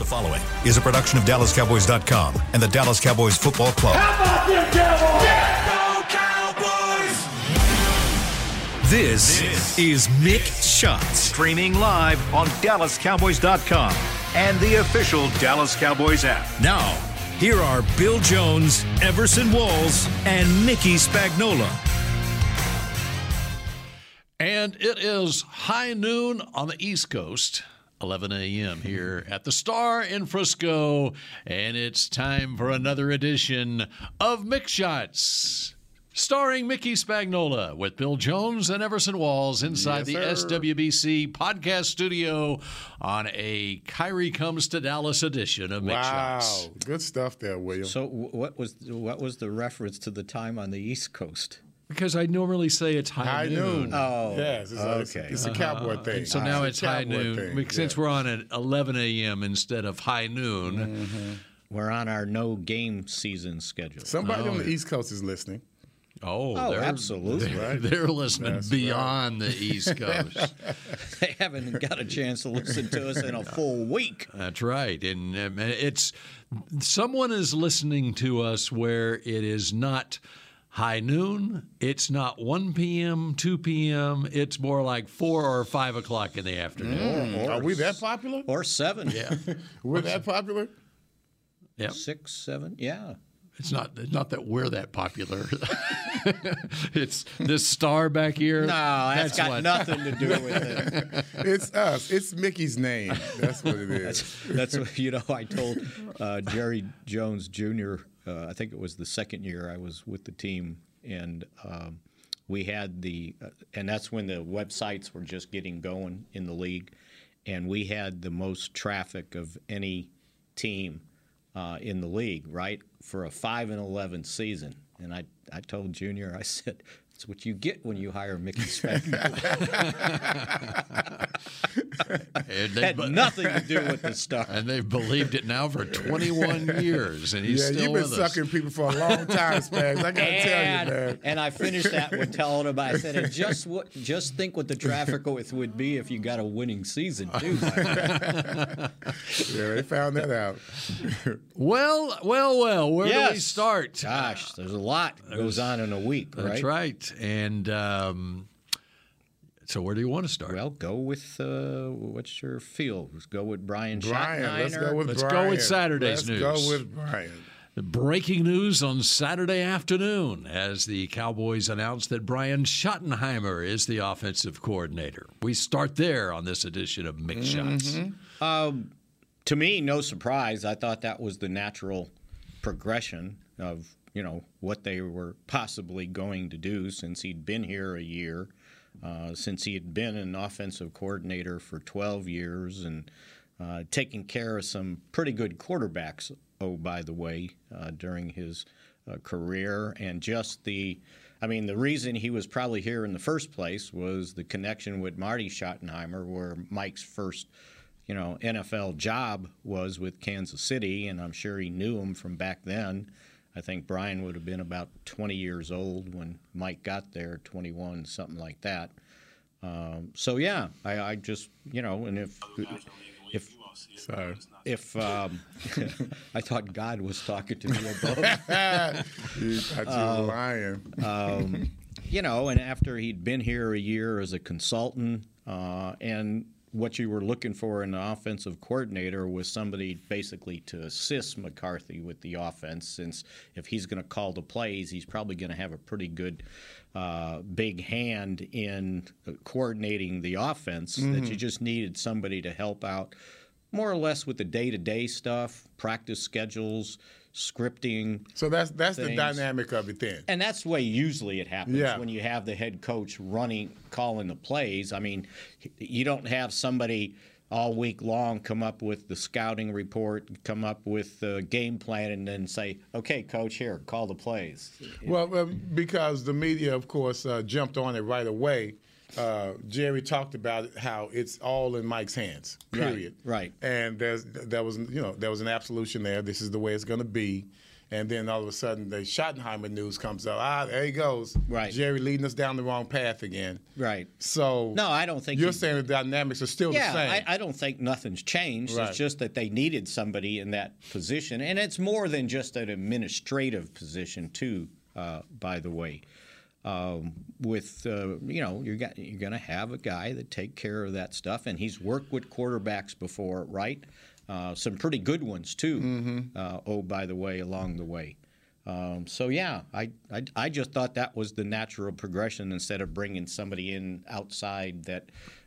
following is a production of DallasCowboys.com and the Dallas Cowboys Football Club. How about them Cowboys? Let's go, Cowboys! This is Mick Shots. Streaming live on DallasCowboys.com and the official Dallas Cowboys app. Now, here are Bill Jones, Everson Walls, and Mickey Spagnola. And it is high noon on the East Coast, 11 a.m. here at the Star in Frisco, and it's time for another edition of Mick Shots, starring Mickey Spagnola with Bill Jones and Everson Walls inside the SWBC podcast studio on a Kyrie Comes to Dallas edition of Mick Shots. Wow, good stuff there, William. So what was the reference to the time on the East Coast? Because I normally say it's high noon. Oh, yes, it's a cowboy thing. So now it's high noon. Since we're on at 11 a.m. instead of high noon. Mm-hmm. We're on our no game season schedule. Somebody on the East Coast is listening. Oh, absolutely. They're listening beyond the East Coast. They haven't got a chance to listen to us in a full week. That's right. And it's someone is listening to us where it is not high noon. It's not 1 p.m., 2 p.m. It's more like 4 or 5 o'clock in the afternoon. Are we that popular? Or 7. Yeah. We're that popular? Yep. 6, 7, yeah. It's not that we're that popular. It's this star back here. No, that's got nothing to do with it. It's us. It's Mickey's name. That's what it is. That's what, I told Jerry Jones Jr., I think it was the second year I was with the team, and we had and that's when the websites were just getting going in the league, and we had the most traffic of any team in the league, right, for a 5-11 season. And I told Junior, I said, it's what you get when you hire Mickey Spagnola. Had nothing to do with the Star. And they've believed it now for 21 years, and he's still with us. You've been sucking people for a long time, Spags. I got to tell you, man. And I finished that with telling him, I said, and just think what the traffic would be if you got a winning season, too. Yeah, they found that out. Well, where do we start? Gosh, there's a lot that goes on in a week, right? That's right. And so where do you want to start? Well, go with what's your feel? Let's go with Brian Schottenheimer. Let's go with Saturday's news. Let's go with Brian. The breaking news on Saturday afternoon as the Cowboys announced that Brian Schottenheimer is the offensive coordinator. We start there on this edition of Mick Shots. To me, no surprise. I thought that was the natural progression of what they were possibly going to do since he'd been here a year, since he had been an offensive coordinator for 12 years and taking care of some pretty good quarterbacks, by the way, during his career. And just the reason he was probably here in the first place was the connection with Marty Schottenheimer, where Mike's first NFL job was with Kansas City, and I'm sure he knew him from back then. I think Brian would have been about 20 years old when Mike got there, 21, something like that. So yeah, I just and if I thought God was talking to me above. You thought you were lying. And after he'd been here a year as a consultant, and what you were looking for in an offensive coordinator was somebody basically to assist McCarthy with the offense, since if he's going to call the plays, he's probably going to have a pretty good big hand in coordinating the offense, that you just needed somebody to help out more or less with the day-to-day stuff, practice schedules, scripting. So that's the dynamic of it then. And that's the way usually it happens when you have the head coach calling the plays. I mean, you don't have somebody all week long come up with the scouting report, come up with the game plan, and then say, okay, coach, here, call the plays. Well, because the media, of course, jumped on it right away. Jerry talked about it, how it's all in Mike's hands, period. Right. And there was an absolution there. This is the way it's going to be. And then all of a sudden, the Schottenheimer news comes up. There he goes. Right. Jerry leading us down the wrong path again. Right. So no, I don't think you're saying the dynamics are still the same. Yeah, I don't think nothing's changed. Right. It's just that they needed somebody in that position, and it's more than just an administrative position, too. By the way, you're going to have a guy that take care of that stuff, and he's worked with quarterbacks before, right? Some pretty good ones too. By the way, along the way. I just thought that was the natural progression instead of bringing somebody in outside that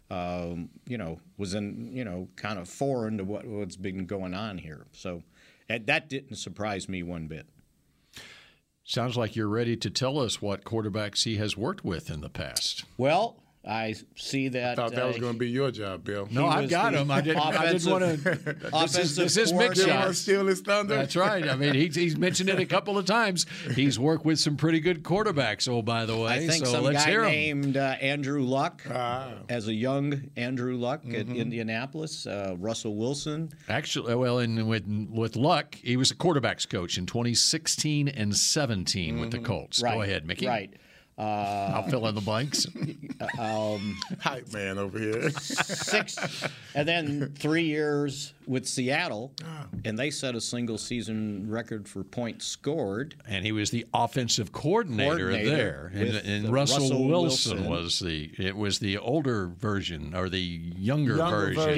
was in kind of foreign to what's been going on here. So that didn't surprise me one bit. Sounds like you're ready to tell us what quarterbacks he has worked with in the past. Well, I see that. I thought that was going to be your job, Bill. No, I've got him. I didn't want to. This is Mick Shots. Steal his thunder. That's right. I mean, he's mentioned it a couple of times. He's worked with some pretty good quarterbacks. Oh, by the way, I think some guy named Andrew Luck, as a young Andrew Luck at Indianapolis. Russell Wilson. Actually, with Luck, he was a quarterbacks coach in 2016 and 17 with the Colts. Right. Go ahead, Mickey. Right. I'll fill in the blanks. Hype man over here. 6, and then 3 years with Seattle, and they set a single-season record for points scored. And he was the offensive coordinator there. And Russell Wilson was the older version or the younger version.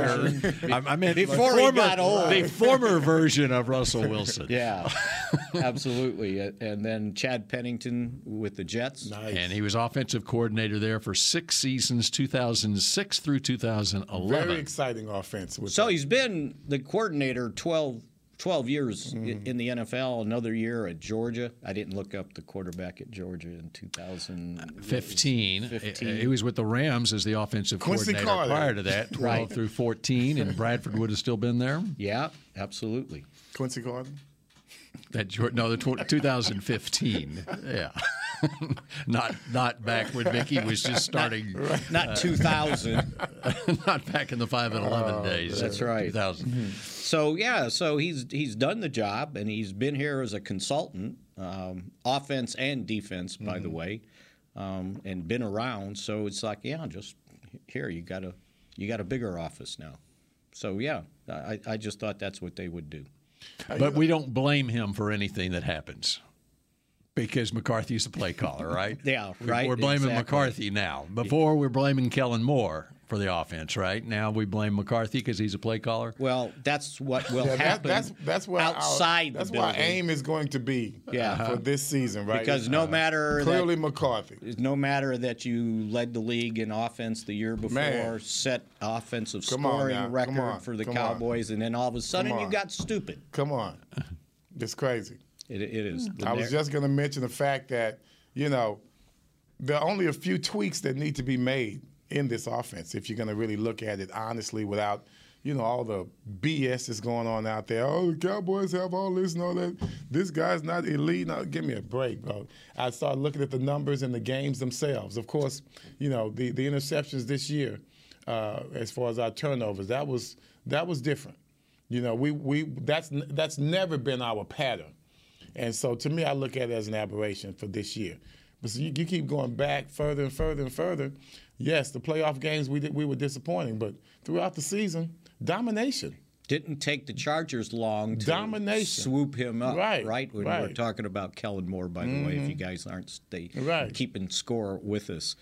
I meant before he got old. The former version of Russell Wilson. Yeah, absolutely. And then Chad Pennington with the Jets. Nice. And he was offensive coordinator there for 6 seasons, 2006 through 2011. Very exciting offense. So he's been the coordinator 12 years in the NFL, another year at Georgia. I didn't look up the quarterback at Georgia in 2015. He was with the Rams as the offensive coordinator prior to that, 12 through 14, and Bradford would have still been there. Yeah, absolutely. Quincy Carter? The 2015. Yeah. Not back when Mickey was just starting. Not 2000. Not back in the 5 and 11 days. That's right. 2000. So he's done the job, and he's been here as a consultant, offense and defense, by the way, and been around. So it's like, just here you got a bigger office now. So I just thought that's what they would do. But we don't blame him for anything that happens because McCarthy's the play caller, right? Yeah, right. We're blaming exactly. McCarthy now. Before, we're blaming Kellen Moore for the offense, right? Now we blame McCarthy because he's a play caller. Well, that's what will happen that's where outside that's the where our building. aim is going to be for this season, right? Because no matter clearly McCarthy. No matter that you led the league in offense the year before, set offensive scoring record for the Cowboys, and then all of a sudden you got stupid. Come on. It's crazy. It is. I was just going to mention the fact that, there are only a few tweaks that need to be made in this offense if you're going to really look at it honestly without, all the BS that's going on out there. Oh, the Cowboys have all this and all that. This guy's not elite. Now, give me a break, bro. I started looking at the numbers and the games themselves. Of course, the interceptions this year, as far as our turnovers, that was different. That's never been our pattern. And so to me, I look at it as an aberration for this year. But so you keep going back further and further and further. Yes, the playoff games we were disappointing, but throughout the season, domination. Didn't take the Chargers long to swoop him up, right? When we're talking about Kellen Moore, by the way, if you guys aren't keeping score with us.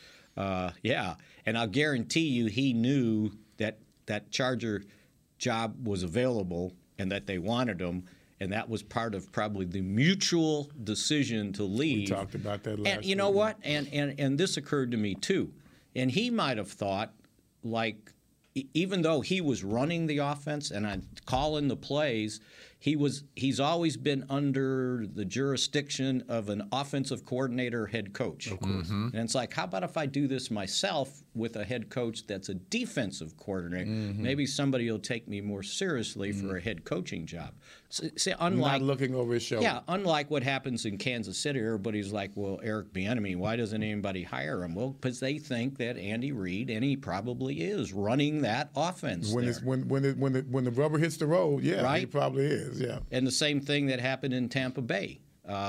And I'll guarantee you he knew that Charger job was available and that they wanted him. And that was part of probably the mutual decision to leave. We talked about that last week. And you know what? And this occurred to me too. And he might have thought, like, even though he was running the offense and I'm calling the plays, he's always been under the jurisdiction of an offensive coordinator, head coach. Of course. And it's like, how about if I do this myself with a head coach that's a defensive coordinator? Maybe somebody will take me more seriously for a head coaching job. See, unlike not looking over his shoulder. Yeah, unlike what happens in Kansas City, everybody's like, well, Eric Bieniemy, why doesn't anybody hire him? Well, because they think that Andy Reid, and he probably is, running that offense. When the rubber hits the road, he probably is. is, yeah. And the same thing that happened in Tampa Bay.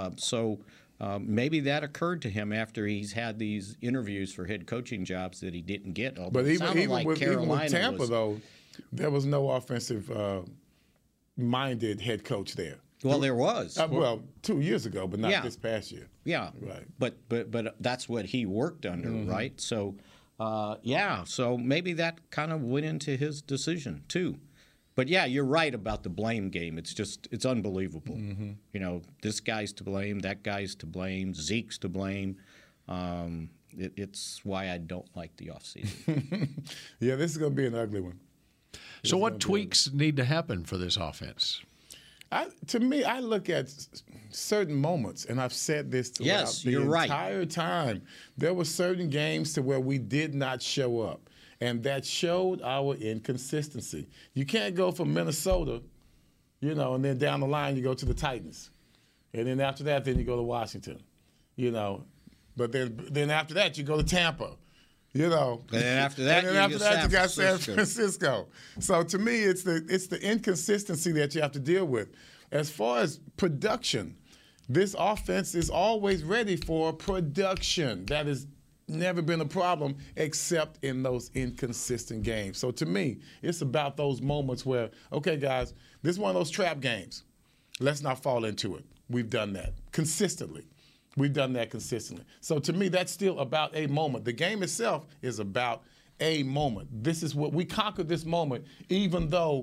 Maybe that occurred to him after he's had these interviews for head coaching jobs that he didn't get. But even with Tampa, though, there was no offensive-minded head coach there. Well, there was. 2 years ago, but not this past year. Yeah, right. But that's what he worked under, right? So, so maybe that kind of went into his decision too. But yeah, you're right about the blame game. It's unbelievable. Mm-hmm. You know, this guy's to blame, that guy's to blame, Zeke's to blame. It's why I don't like the offseason. Yeah, this is going to be an ugly one. So what tweaks need to happen for this offense? To me, I look at certain moments, and I've said this throughout the entire time. There were certain games to where we did not show up, and that showed our inconsistency. You can't go from Minnesota, and then down the line you go to the Titans, and then after that, then you go to Washington, But then after that, you go to Tampa. And then after that, you got San Francisco. So to me, it's the inconsistency that you have to deal with. As far as production, this offense is always ready for production. That has never been a problem except in those inconsistent games. So to me, it's about those moments where, okay, guys, this is one of those trap games. Let's not fall into it. We've done that consistently. We've done that consistently. So to me, that's still about a moment. The game itself is about a moment. This is what we conquered this moment, even though,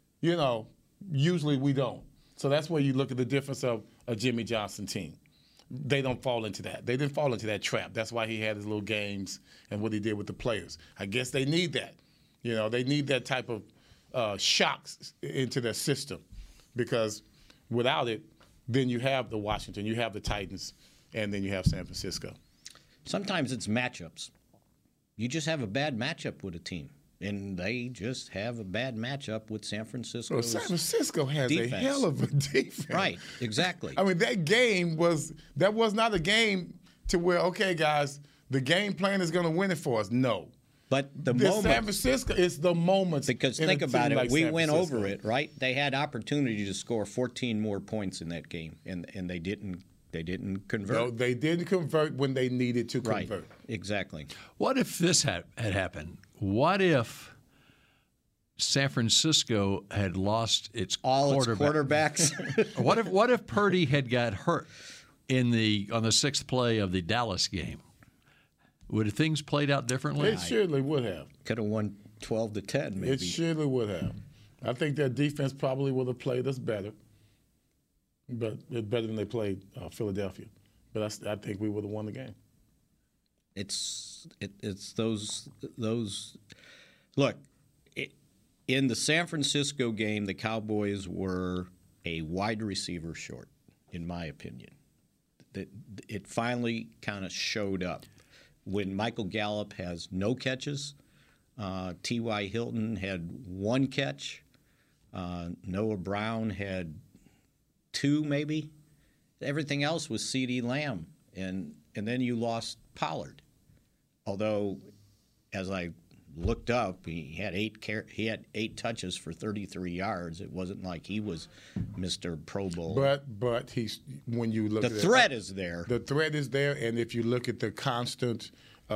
usually we don't. So that's where you look at the difference of a Jimmy Johnson team. They don't fall into that. They didn't fall into that trap. That's why he had his little games and what he did with the players. I guess they need that. They need that type of shocks into their system, because without it, then you have the Washington, you have the Titans, and then you have San Francisco. Sometimes it's matchups. You just have a bad matchup with a team, and they just have a bad matchup with San Francisco. Well, San Francisco has a hell of a defense. Right, exactly. I mean, that game was not a game to where, okay, guys, the game plan is going to win it for us. No. But the moment, San Francisco is the moment. Because think about it, we went over it, right? They had opportunity to score 14 more points in that game, and they didn't. They didn't convert. No, they didn't convert when they needed to convert. Right, exactly. What if this had happened? What if San Francisco had lost its quarterbacks? What if Purdy had got hurt on the sixth play of the Dallas game? Would things played out differently? It surely would have. Could have won 12-10, maybe. It surely would have. I think their defense probably would have played us better. But it's better than they played Philadelphia. But I think we would have won the game. It's those. Look, in the San Francisco game, the Cowboys were a wide receiver short, in my opinion. It finally kind of showed up when Michael Gallup has no catches. T.Y. Hilton had one catch. Noah Brown had 2 maybe. Everything else was CeeDee Lamb, and then you lost Pollard. Although, as I looked up, he had 8 touches for 33 yards. It wasn't like he was Mr. Pro Bowl. But he's when you look the at threat is there. The threat is there, and if you look at the constant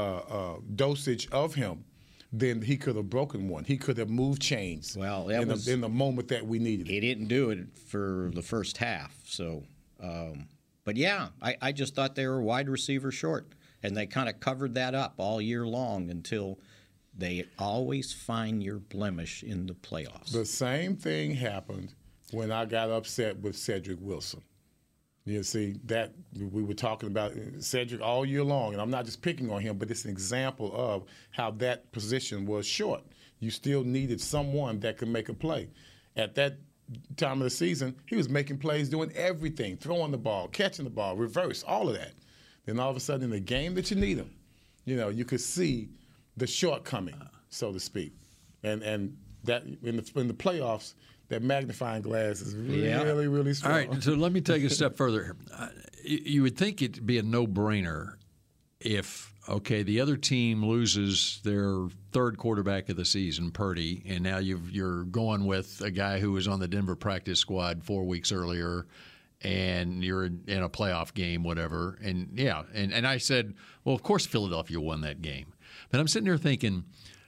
dosage of him, then he could have broken one. He could have moved chains. Well, in the moment that we needed it. He didn't do it for the first half. So, but yeah, I just thought they were wide receiver short, and they kind of covered that up all year long until they always find your blemish in the playoffs. The same thing happened when I got upset with Cedric Wilson. You see, that we were talking about Cedric all year long, and I'm not just picking on him, but it's an example of how that position was short. You still needed someone that could make a play. At that time of the season, he was making plays, doing everything, throwing the ball, catching the ball, reverse, all of that. Then all of a sudden, in the game that you need him, you could see the shortcoming, so to speak. And that in the playoffs, that magnifying glass is really, really strong. All right, so let me take a step further. You would think it'd be a no-brainer if okay, the other team loses their third quarterback of the season, Purdy, and now you're going with a guy who was on the Denver practice squad 4 weeks earlier, and you're in a playoff game, whatever. And, yeah, and I said, well, of course Philadelphia won that game. But I'm sitting there thinking,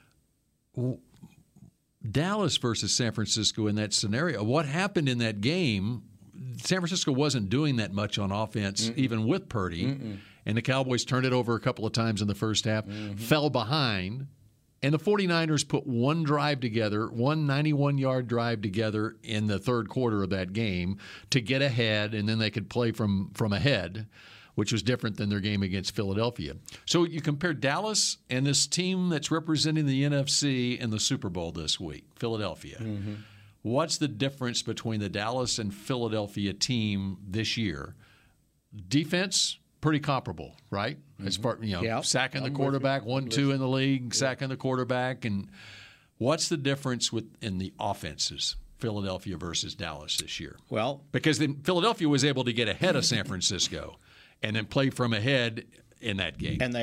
Dallas versus San Francisco in that scenario, what happened in that game? San Francisco wasn't doing that much on offense, even with Purdy. And the Cowboys turned it over a couple of times in the first half, fell behind. And the 49ers put one drive together, one 91-yard drive together in the third quarter of that game to get ahead, and then they could play from ahead, which was different than their game against Philadelphia. So you compare Dallas and this team that's representing the NFC in the Super Bowl this week, Philadelphia. What's the difference between the Dallas and Philadelphia team this year? Defense, pretty comparable, right? As far, sacking the quarterback, 1-2 in the league, sacking the quarterback. And what's the difference in the offenses, Philadelphia versus Dallas this year? Well, because Philadelphia was able to get ahead of San Francisco and then play from ahead in that game. And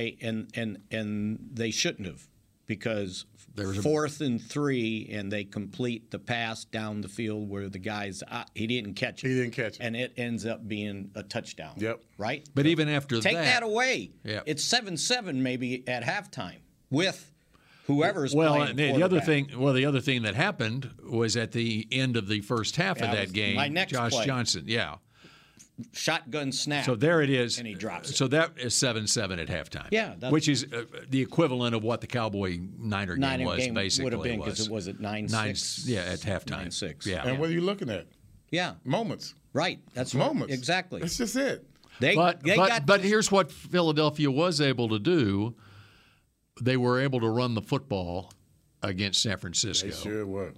they shouldn't have, because there's 4th and 3, and they complete the pass down the field where the guy's he didn't catch it. And it ends up being a touchdown. Yep. Right? But even after Take that away. Yep. It's 7-7 maybe at halftime with whoever's playing quarterback. The other thing that happened was at the end of the first half of that game, my next Josh play. Johnson, Shotgun snap. So there it is. And he drops it. So that is 7-7 at halftime. Yeah. Which is the equivalent of what the Cowboy-Niner game was, basically. Would have been, because it was at 9-6. Yeah, at halftime. 9-6. Yeah. And what are you looking at? Yeah. Moments. Right. That's moments. Exactly. That's just it. But here's what Philadelphia was able to do. They were able to run the football against San Francisco. They sure were.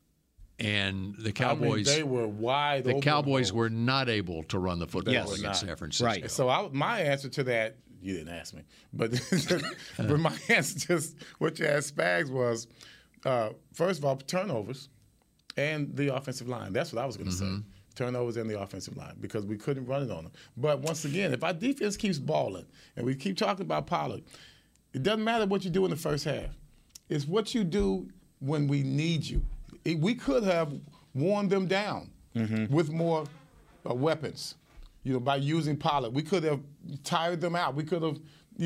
And the Cowboys, they were wide open. The Cowboys were not able to run the football against San Francisco. Right. So my answer to that, you didn't ask me, but but my answer to what you asked Spags was, first of all, turnovers and the offensive line. That's what I was going to say. Turnovers and the offensive line, because we couldn't run it on them. But once again, if our defense keeps balling and we keep talking about Pollard, it doesn't matter what you do in the first half. It's what you do when we need you. We could have worn them down with more weapons, by using Pollard. We could have tired them out. We could have,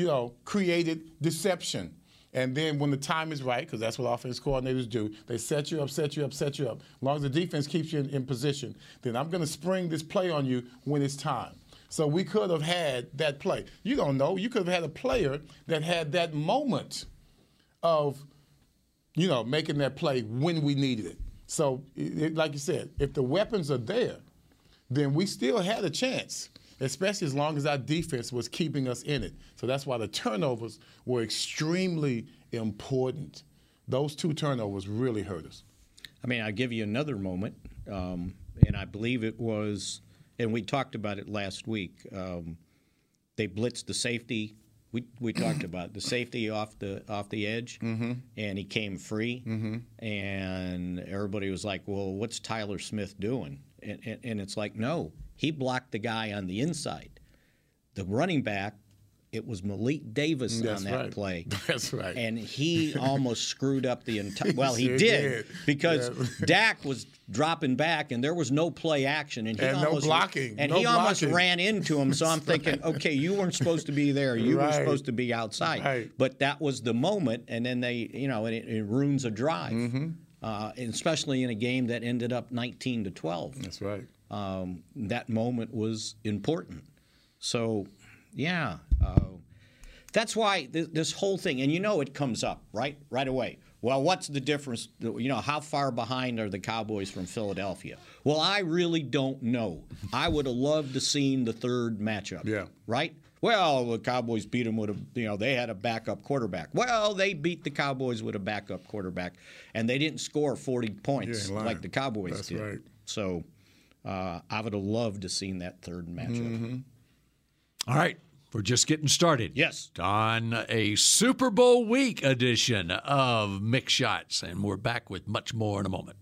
created deception. And then when the time is right, because that's what offense coordinators do, they set you up. As long as the defense keeps you in position, then I'm going to spring this play on you when it's time. So we could have had that play. You don't know. You could have had a player that had that moment of making that play when we needed it. So, like you said, if the weapons are there, then we still had a chance, especially as long as our defense was keeping us in it. So that's why the turnovers were extremely important. Those 2 turnovers really hurt us. I mean, I'll give you another moment, and I believe it was, and we talked about it last week, they blitzed the safety. We talked about the safety off the edge, and he came free, and everybody was like, well, what's Tyler Smith doing? And it's like, no, he blocked the guy on the inside. The running back, it was Malik Davis on that play. That's right. And he almost screwed up the entire – well, he did because Dak was dropping back, and there was no play action. And no blocking. And he almost ran into him. So I'm thinking, okay, you weren't supposed to be there. You were supposed to be outside. Right. But that was the moment, and then they – and it ruins a drive, and especially in a game that ended up 19-12. That's right. That moment was important. So, yeah. That's why this whole thing, and it comes up right away. Well, what's the difference? How far behind are the Cowboys from Philadelphia? Well, I really don't know. I would have loved to seen the third matchup. Yeah. Right? Well, the Cowboys beat them with they had a backup quarterback. Well, they beat the Cowboys with a backup quarterback, and they didn't score 40 points like the Cowboys did. Right. So I would have loved to seen that third matchup. All right. We're just getting started. Yes. On a Super Bowl week edition of Mixed Shots, and we're back with much more in a moment.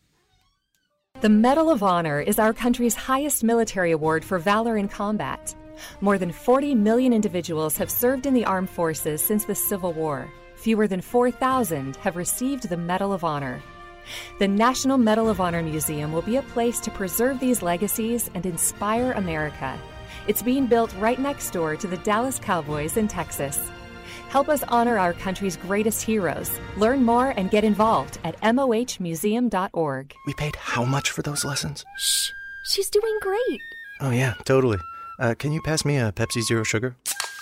The Medal of Honor is our country's highest military award for valor in combat. More than 40 million individuals have served in the armed forces since the Civil War. Fewer than 4,000 have received the Medal of Honor. The National Medal of Honor Museum will be a place to preserve these legacies and inspire America. It's being built right next door to the Dallas Cowboys in Texas. Help us honor our country's greatest heroes. Learn more and get involved at mohmuseum.org. We paid how much for those lessons? Shh, she's doing great. Oh, yeah, totally. Can you pass me a Pepsi Zero Sugar?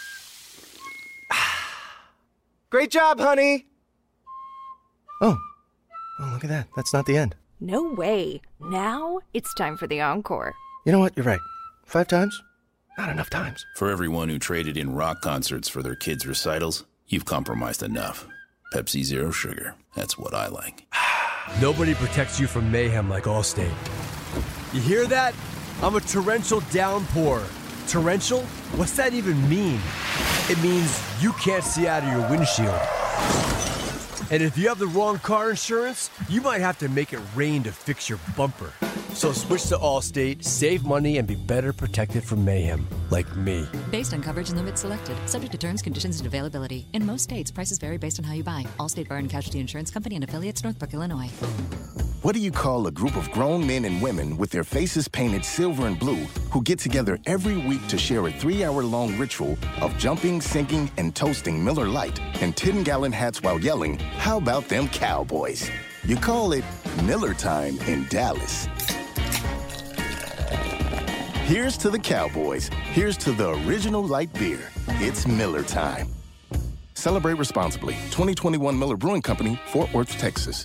Great job, honey! Oh, look at that. That's not the end. No way. Now it's time for the encore. You know what? You're right. 5 times? Not enough times. For everyone who traded in rock concerts for their kids' recitals, you've compromised enough. Pepsi Zero Sugar. That's what I like. Nobody protects you from mayhem like Allstate. You hear that? I'm a torrential downpour. Torrential? What's that even mean? It means you can't see out of your windshield. And if you have the wrong car insurance, you might have to make it rain to fix your bumper. So switch to Allstate, save money, and be better protected from mayhem, like me. Based on coverage and limits selected, subject to terms, conditions, and availability. In most states, prices vary based on how you buy. Allstate Bar and Casualty Insurance Company and affiliates, Northbrook, Illinois. What do you call a group of grown men and women with their faces painted silver and blue who get together every week to share a 3-hour-long ritual of jumping, singing, and toasting Miller Lite and 10-gallon hats while yelling, "How about them Cowboys?" You call it Miller Time in Dallas. Here's to the Cowboys. Here's to the original light beer. It's Miller Time. Celebrate responsibly. 2021 Miller Brewing Company, Fort Worth, Texas.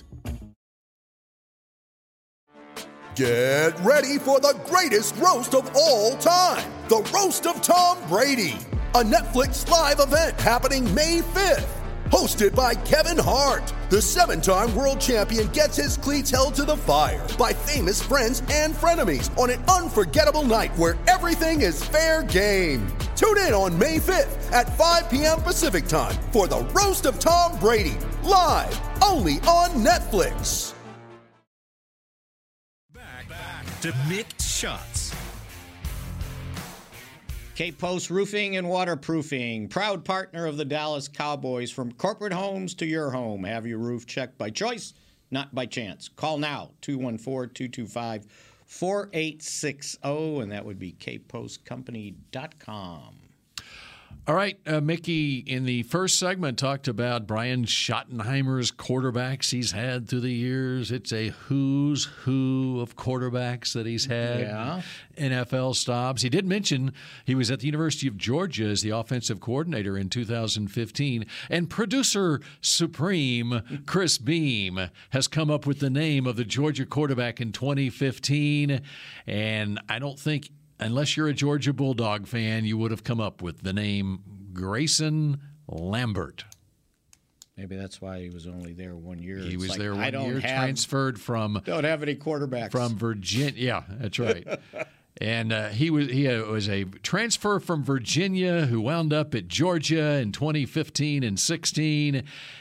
Get ready for the greatest roast of all time, the Roast of Tom Brady, a Netflix live event happening May 5th. Hosted by Kevin Hart, the 7-time world champion gets his cleats held to the fire by famous friends and frenemies on an unforgettable night where everything is fair game. Tune in on May 5th at 5 p.m. Pacific time for the Roast of Tom Brady, live only on Netflix. To Mixed Shots. Cape Post Roofing and Waterproofing, proud partner of the Dallas Cowboys. From corporate homes to your home, have your roof checked by choice, not by chance. Call now, 214-225-4860, and that would be capepostcompany.com. All right, Mickey, in the first segment, talked about Brian Schottenheimer's quarterbacks he's had through the years. It's a who's who of quarterbacks that he's had. Yeah. NFL stops. He did mention he was at the University of Georgia as the offensive coordinator in 2015. And producer supreme Chris Beam has come up with the name of the Georgia quarterback in 2015. And I don't think, unless you're a Georgia Bulldog fan, you would have come up with the name Grayson Lambert. Maybe that's why he was only there 1 year. He was there 1 year, transferred from... Don't have any quarterbacks. From Virginia. Yeah, that's right. And he was a transfer from Virginia who wound up at Georgia in 2015 and 16.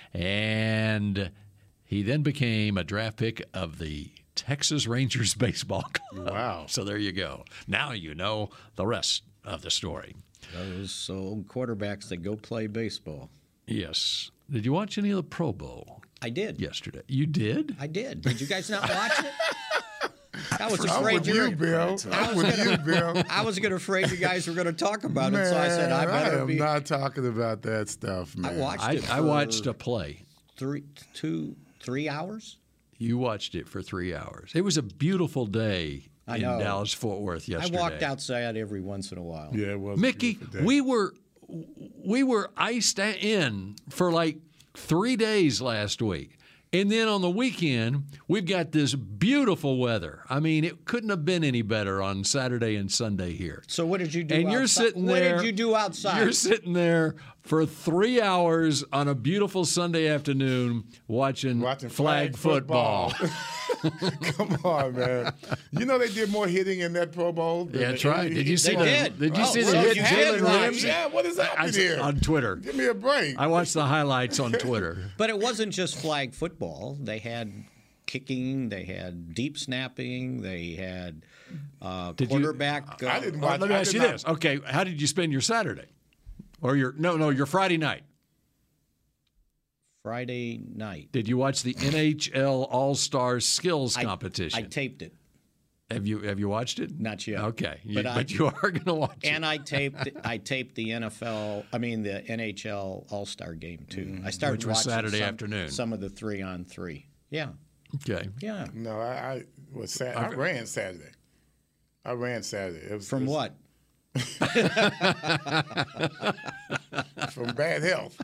And he then became a draft pick of the Texas Rangers baseball club. Wow. So there you go. Now you know the rest of the story. Those old quarterbacks that go play baseball. Yes. Did you watch any of the Pro Bowl? I did. Yesterday. You did? I did. Did you guys not watch it? That was I'm with you, Bill. I'm with you, Bill. I was afraid you guys were going to talk about it, so I said I better be. I am not talking about that stuff, man. I watched it. I watched a play. 3 hours? You watched it for 3 hours. It was a beautiful day in Dallas-Fort Worth yesterday. I walked outside every once in a while. Yeah, it was. Mickey, we were iced in for like 3 days last week. And then on the weekend, we've got this beautiful weather. I mean, it couldn't have been any better on Saturday and Sunday here. So what did you do and outside? You're sitting there, what did you do outside? You're sitting there for 3 hours on a beautiful Sunday afternoon watching flag football. Come on, man. You know they did more hitting in that Pro Bowl. Yeah, that's right. Did you see They did. Did you Oh, see so the hit you Jalen did watch Ramsey? Yeah, what is happening here? On Twitter. Give me a break. I watched the highlights on Twitter. But it wasn't just flag football. They had kicking, they had deep snapping, they had quarterback. I didn't watch. Let me ask you this. Okay, how did you spend your Saturday? Or your Friday night? Friday night. Did you watch the NHL All-Star Skills Competition? I taped it. Have you watched it? Not yet. Okay, but you are going to watch it. And I taped the NHL All-Star Game too. I started Which was watching Saturday afternoon. Some of the 3-on-3. Yeah. Okay. Yeah. No, I ran Saturday. It was From what? From bad health.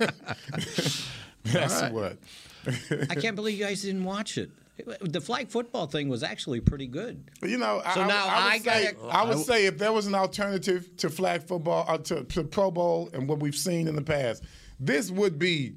That's right. what. I can't believe you guys didn't watch it. The flag football thing was actually pretty good. You know, so I would say if there was an alternative to flag football, to Pro Bowl and what we've seen in the past, this would be,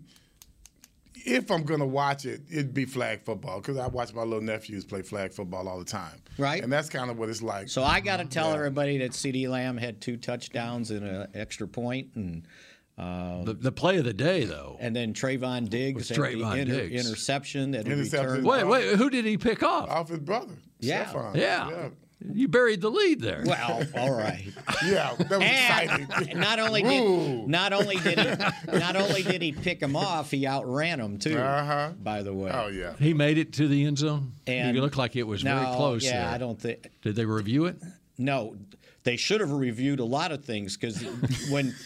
if I'm going to watch it, it'd be flag football because I watch my little nephews play flag football all the time. Right. And that's kind of what it's like. So I got to tell everybody that CeeDee Lamb had 2 touchdowns and an extra point, and the play of the day, though. And then Trayvon Diggs had the interception that he returned. Wait, who did he pick off? Off his brother. Yeah. Stephon. Yeah. You buried the lead there. Well, all right. Yeah, that was exciting. Not only did he pick him off, he outran him too. By the way. Oh yeah. He made it to the end zone. And it looked like it was very close. Yeah, there. I don't think. Did they review it? No. They should have reviewed a lot of things because when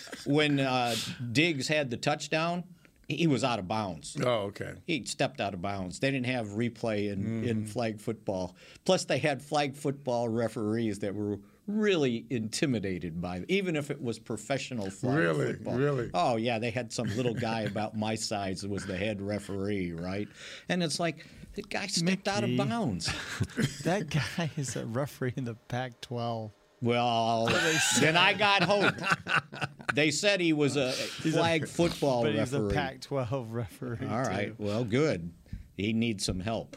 Diggs had the touchdown, he was out of bounds. Oh, okay. He stepped out of bounds. They didn't have replay in flag football. Plus, they had flag football referees that were really intimidated by it, even if it was professional flag football. Really? Oh, yeah. They had some little guy about my size that was the head referee, right? And it's like, the guy stepped out of bounds. That guy is a referee in the Pac-12. Well, then I got hope. They said he was a flag football referee. But he's a Pac-12 referee. All right. Well, good. He needs some help.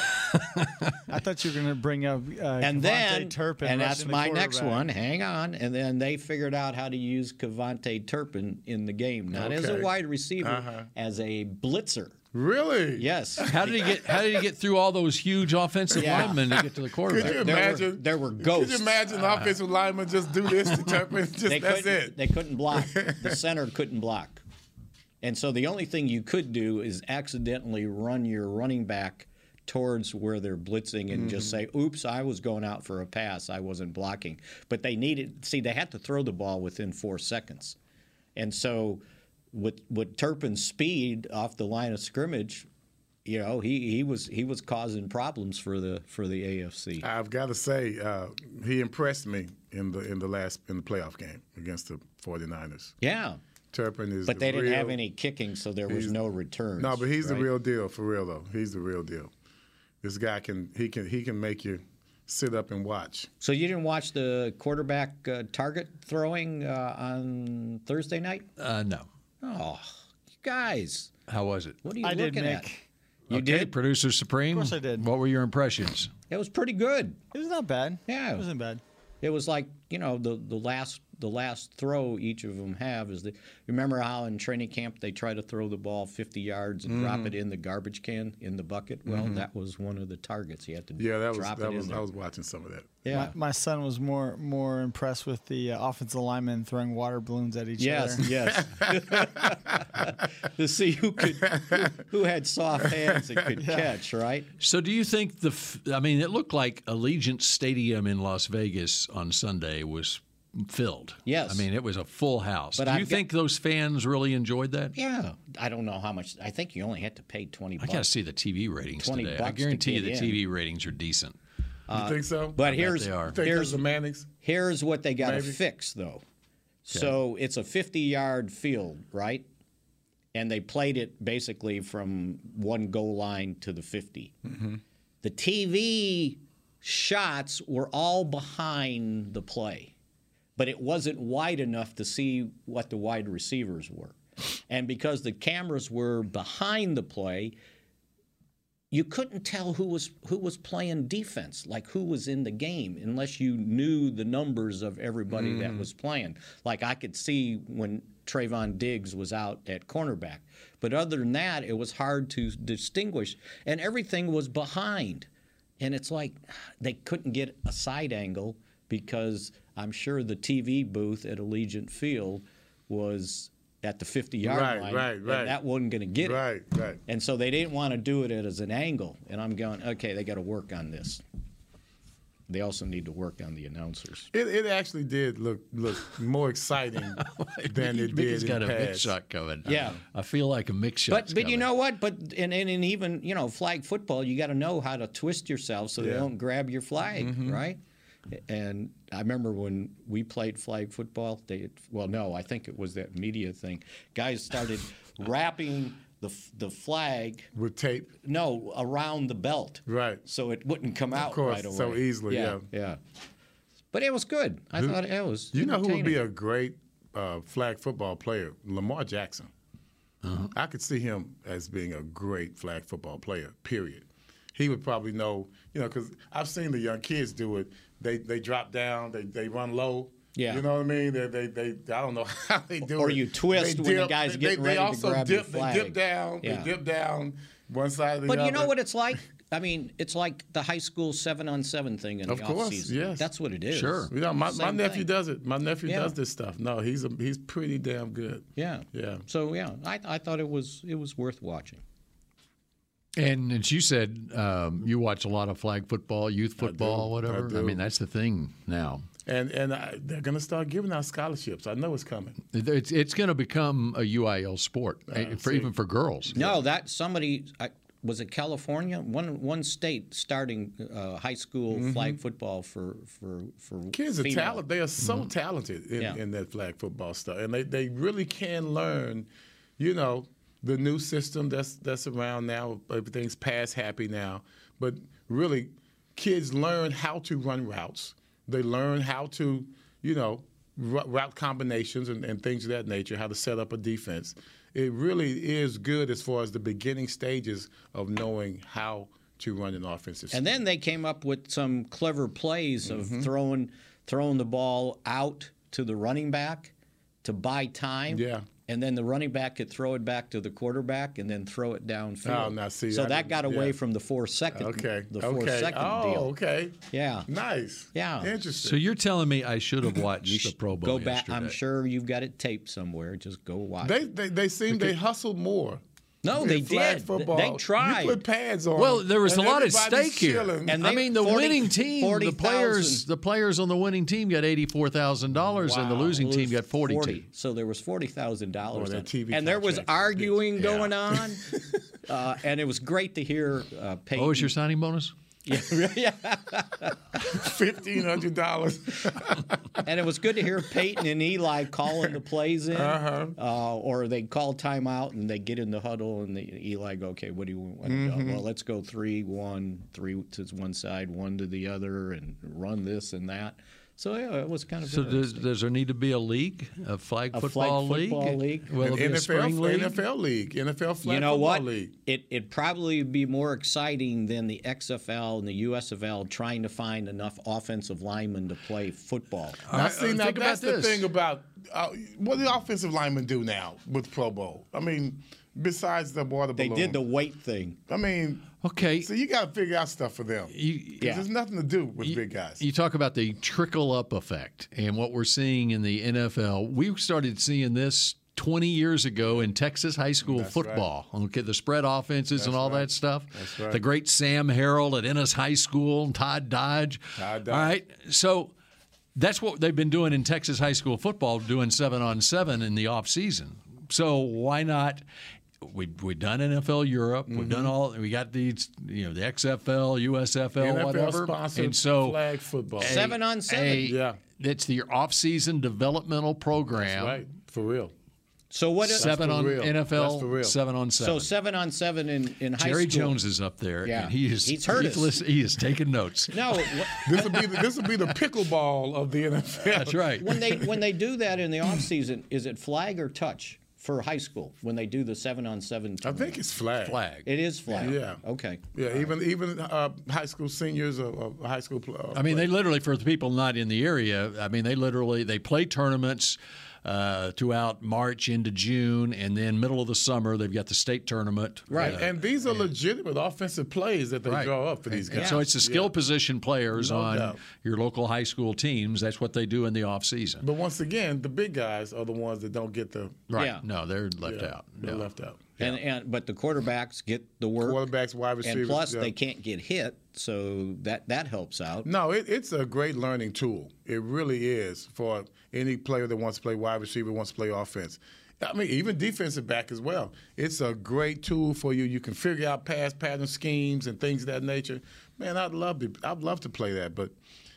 I thought you were going to bring up KaVontae Turpin. And that's my next one. Hang on. And then they figured out how to use KaVontae Turpin in the game, not as a wide receiver, as a blitzer. Really? Yes. How did he get through all those huge offensive linemen to get to the quarterback? Could you imagine? There were ghosts. Could you imagine the offensive linemen just do this to Turpin? That's it. They couldn't block. The center couldn't block. And so the only thing you could do is accidentally run your running back towards where they're blitzing and just say, oops, I was going out for a pass. I wasn't blocking. But they had to throw the ball within 4 seconds. And so with Turpin's speed off the line of scrimmage, you know, he was causing problems for the AFC. I've got to say, he impressed me in the playoff game against the 49ers. Yeah. Turpin is. But they didn't have any kicking, so there was no returns. No, but he's the real deal, for real though. He's the real deal. This guy can make you sit up and watch. So you didn't watch the quarterback target throwing on Thursday night? No. Oh, you guys. How was it? What are you looking at? You did? Producer Supreme? Of course I did. What were your impressions? It was pretty good. It was not bad. Yeah. It wasn't bad. It was like, you know, the last throw each of them have is remember how in training camp they try to throw the ball 50 yards and drop it in the garbage can in the bucket? Well, that was one of the targets. You had to drop it in there. I was watching some of that. Yeah. My son was more impressed with the offensive linemen throwing water balloons at each other. Yes. To see who had soft hands and could catch, right? So do you think it looked like Allegiant Stadium in Las Vegas on Sunday was filled. Yes. I mean, it was a full house. But do you think those fans really enjoyed that? Yeah. I don't know how much. I think you only had to pay $20. I got to see the TV ratings today. I $20 guarantee you to the get TV ratings are decent. You think so? But here's the Mannings. Here's what they got to fix, though. Okay. So it's a 50-yard field, right? And they played it basically from one goal line to the 50. Mm-hmm. The TV shots were all behind the play, but it wasn't wide enough to see what the wide receivers were. And because the cameras were behind the play, you couldn't tell who was playing defense, like who was in the game, unless you knew the numbers of everybody that was playing. Like I could see when Trayvon Diggs was out at cornerback. But other than that, it was hard to distinguish. And everything was behind. And it's like they couldn't get a side angle because I'm sure the TV booth at Allegiant Field was at the 50-yard line. Right. And that wasn't going to get it. Right. And so they didn't want to do it as an angle. And I'm going, okay, they got to work on this. They also need to work on the announcers. It actually did look more exciting than it did Mickey's got in a the mix past. shot coming. Yeah. I feel like a mix shot. But you know what? But and even flag football, you got to know how to twist yourself so they don't grab your flag, right? And I remember when we played flag football. I think it was that media thing. Guys started wrapping the flag with tape. No, around the belt, right? So it wouldn't come out right away. So easily. Yeah. But it was good. I thought it was. You know who would be a great flag football player? Lamar Jackson. I could see him as being a great flag football player. Period. He would probably know, because I've seen the young kids do it. They drop down, they run low. Yeah. You know what I mean? They I don't know how they do it. Or you twist when the guy's getting ready to grab the flag. They dip down. Yeah. They dip down one side or the other. But you know what it's like? I mean, it's like the high school 7-on-7 thing in the offseason. Yes. That's what it is. Sure. My nephew does it. My nephew does this stuff. No, he's pretty damn good. Yeah. Yeah. So I thought it was worth watching. And as you said, you watch a lot of flag football, youth football, whatever. I mean, that's the thing now. And they're going to start giving out scholarships. I know it's coming. It's going to become a UIL sport, even for girls. No, that somebody was it California? One state starting high school flag football for kids are female. talented. They are so talented in that flag football stuff, and they really can learn. The new system that's around now. Everything's pass happy now, but really, kids learn how to run routes. They learn how to, route combinations and things of that nature, how to set up a defense. It really is good as far as the beginning stages of knowing how to run an offensive scheme. And then they came up with some clever plays of throwing the ball out to the running back to buy time. Yeah. And then the running back could throw it back to the quarterback and then throw it downfield. Oh, now see, so that got away from the 4-second. Okay. The 4-second deal. Okay. Yeah. Nice. Yeah. Interesting. So you're telling me I should have watched the Pro Bowl Go back. yesterday. I'm sure you've got it taped somewhere. Just go watch. They seem they hustled more. No, they did. Football. They tried. You put pads on. Well, there was a lot at stake here. Chilling. And the winning team, the players on the winning team got $84,000, and the losing team got $42,000. So there was $40,000. And there was arguing going on, and it was great to hear Peyton. What was your signing bonus? $1,500. And it was good to hear Peyton and Eli calling the plays in, or they call timeout and they get in the huddle and Eli go, okay, what do you want to go? Well, let's go 3-1, 3 to one side, 1 to the other, and run this and that. So it was kind of. So does there need to be a league, a flag football league? Well, an NFL league, NFL flag football league. It'd probably be more exciting than the XFL and the USFL trying to find enough offensive linemen to play football. Now, that's the thing about what do the offensive linemen do now with Pro Bowl? I mean, besides the water balloon, they did the weight thing. I mean. Okay. So you got to figure out stuff for them. There's nothing to do with big guys. You talk about the trickle-up effect and what we're seeing in the NFL. We started seeing this 20 years ago in Texas high school football. Right. Okay, the spread offenses and all that stuff. That's right. The great Sam Harrell at Ennis High School and Todd Dodge. All right. So that's what they've been doing in Texas high school football, doing 7-on-7 in the offseason. So why not? We've done NFL Europe. We've done all. We got these, the XFL, USFL, NFL whatever. Sponsored and so flag football. 7-on-7. Yeah, that's the off-season developmental program. That's right, for real. So what? 7 on NFL, 7-on-7. So 7-on-7 in high school. Jerry Jones is up there. Yeah, and he's heard us. He is taking notes. No, this will be the pickleball of the NFL. That's right. When they do that in the offseason, is it flag or touch? For high school, when they do the 7-on-7 tournament? I think it's flag. It is flag. Yeah. Okay. Yeah. Even high school seniors or high school. I mean, they literally, for the people not in the area, I mean, they play tournaments. throughout March into June, and then middle of the summer they've got the state tournament. Right, and these are legitimate offensive plays that they draw up for these guys. So it's the skill position players on your local high school teams. That's what they do in the off season. But once again, the big guys are the ones that don't get the No, they're left out. They're left out. But the quarterbacks get the work. Quarterbacks, wide receivers, and plus they can't get hit, so that helps out. No, it's a great learning tool. It really is for any player that wants to play wide receiver, wants to play offense. I mean, even defensive back as well. It's a great tool for you. You can figure out pass pattern schemes and things of that nature. Man, I'd love to play that, but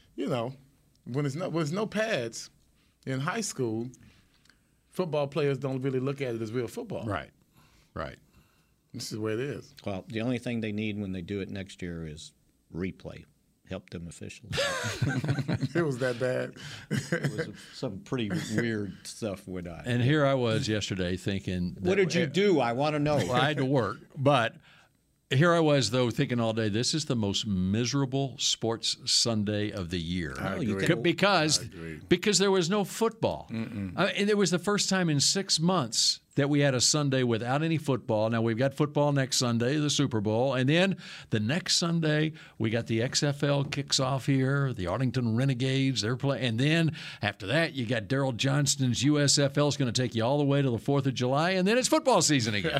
when there's no pads in high school, football players don't really look at it as real football. Right. This is the way it is. Well, the only thing they need when they do it next year is replay. Help them officials. It was that bad. It was some pretty weird stuff with that. And here I was yesterday thinking, what did you do? I want to know. Well, I had to work, but here I was, though, thinking all day, this is the most miserable sports Sunday of the year. I agree. Because there was no football. And it was the first time in 6 months that we had a Sunday without any football. Now, we've got football next Sunday, the Super Bowl. And then the next Sunday, we got the XFL kicks off here, the Arlington Renegades, they're playing. And then after that, you got Daryl Johnston's USFL is going to take you all the way to the 4th of July. And then it's football season again.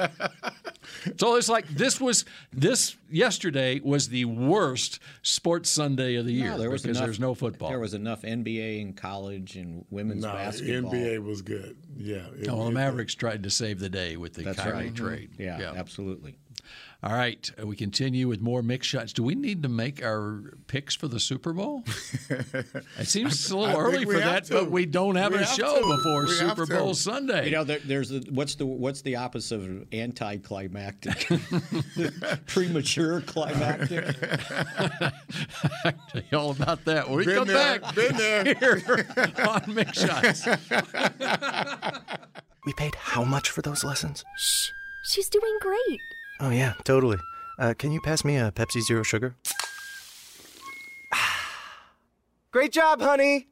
So it's like this yesterday was the worst sports Sunday of the year because there's no football. There was enough NBA and college and women's basketball. NBA was good. Yeah. The Mavericks tried to save the day with the Kyrie trade. Yeah, absolutely. All right, we continue with more mixed shots. Do we need to make our picks for the Super Bowl? It seems a little early for that, but we don't have a show before Super Bowl Sunday. There's what's the opposite of anticlimactic? Premature climactic. Tell you all about that when we come back. Been there. Here on Mixed Shots. We paid how much for those lessons? Shh, she's doing great. Oh, yeah, totally. Can you pass me a Pepsi Zero Sugar? Great job, honey!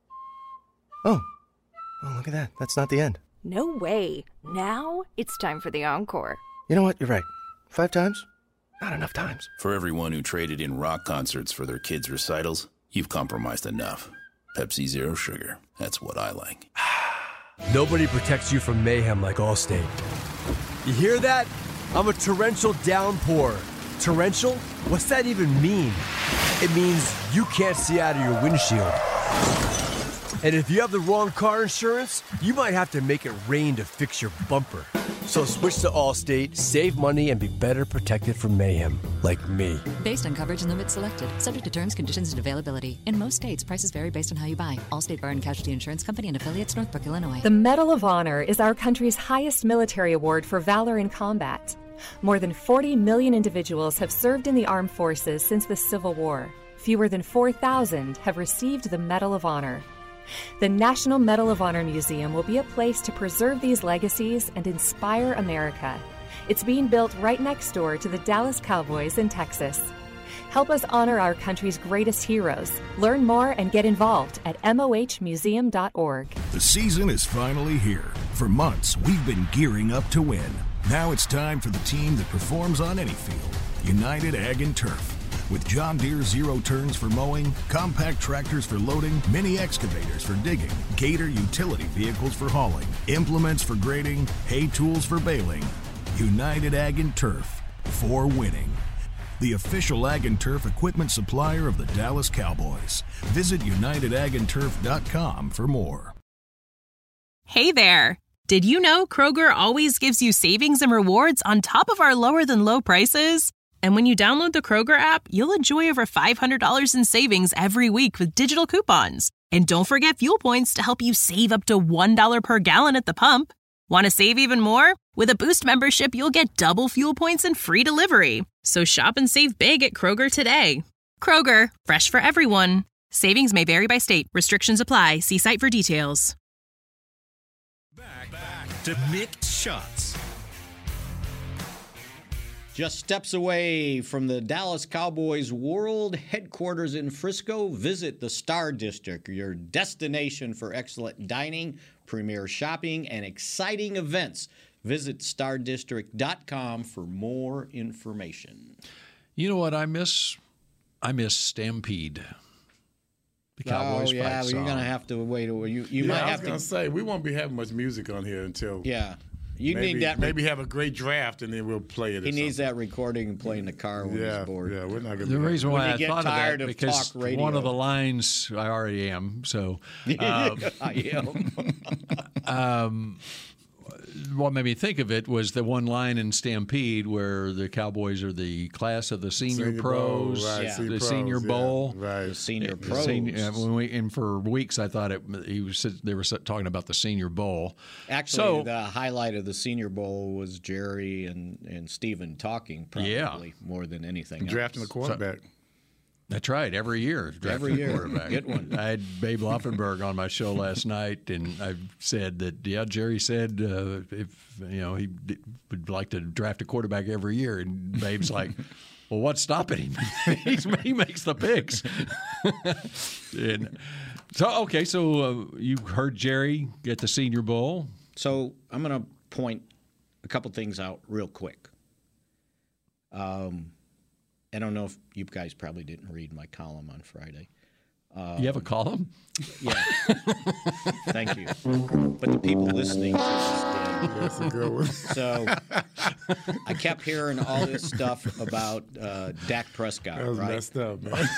Oh, look at that. That's not the end. No way. Now it's time for the encore. You know what? You're right. 5 times? Not enough times. For everyone who traded in rock concerts for their kids' recitals, you've compromised enough. Pepsi Zero Sugar. That's what I like. Nobody protects you from mayhem like Allstate. You hear that? I'm a torrential downpour. Torrential? What's that even mean? It means you can't see out of your windshield. And if you have the wrong car insurance, you might have to make it rain to fix your bumper. So switch to Allstate, save money, and be better protected from mayhem, like me. Based on coverage and limits selected, subject to terms, conditions, and availability. In most states, prices vary based on how you buy. Allstate Bar and Casualty Insurance Company and affiliates, Northbrook, Illinois. The Medal of Honor is our country's highest military award for valor in combat. More than 40 million individuals have served in the armed forces since the Civil War. Fewer than 4,000 have received the Medal of Honor. The National Medal of Honor Museum will be a place to preserve these legacies and inspire America. It's being built right next door to the Dallas Cowboys in Texas. Help us honor our country's greatest heroes. Learn more and get involved at mohmuseum.org. The season is finally here. For months, we've been gearing up to win. Now it's time for the team that performs on any field, United Ag and Turf. With John Deere Zero Turns for mowing, compact tractors for loading, mini excavators for digging, Gator utility vehicles for hauling, implements for grading, hay tools for baling. United Ag and Turf, for winning. The official Ag and Turf equipment supplier of the Dallas Cowboys. Visit UnitedAgAndTurf.com for more. Hey there! Did you know Kroger always gives you savings and rewards on top of our lower-than-low prices? And when you download the Kroger app, you'll enjoy over $500 in savings every week with digital coupons. And don't forget fuel points to help you save up to $1 per gallon at the pump. Want to save even more? With a Boost membership, you'll get double fuel points and free delivery. So shop and save big at Kroger today. Kroger, fresh for everyone. Savings may vary by state. Restrictions apply. See site for details. Back to Mixed Shots. Just steps away from the Dallas Cowboys world headquarters in Frisco, visit the Star District, your destination for excellent dining, premier shopping, and exciting events. Visit stardistrict.com for more information. You know what I miss? I miss Stampede. The Cowboys fight song. You're going to have to wait. You might have to. I was going to say, we won't be having much music on here until. Yeah. Need that. Maybe have a great draft and then we'll play it. He needs that recording and play in the car when he's bored. Yeah, we're not going to. The reason why I thought of that of because one of the lines I already am. So I am. What made me think of it was the one line in Stampede where the Cowboys are the class of the senior pros, bowl, right, the Senior Bowl, right? The senior pros. And for weeks I thought they were talking about the Senior Bowl. Actually, the highlight of the Senior Bowl was Jerry and Steven talking, probably more than anything. Drafting the quarterback. That's right. Every year. Every year. Get one. I had Babe Laufenberg on my show last night, and I said that, Jerry said if he would like to draft a quarterback every year. And Babe's like, well, what's stopping him? He makes the picks. So you heard Jerry get the Senior Bowl. So I'm going to point a couple things out real quick. I don't know if you guys probably didn't read my column on Friday. You have a column? Yeah. Thank you. But the people listening did. That's a good one. So I kept hearing all this stuff about Dak Prescott. That was messed up, man.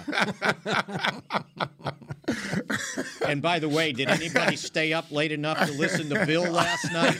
Yeah. And by the way, did anybody stay up late enough to listen to Bill last night?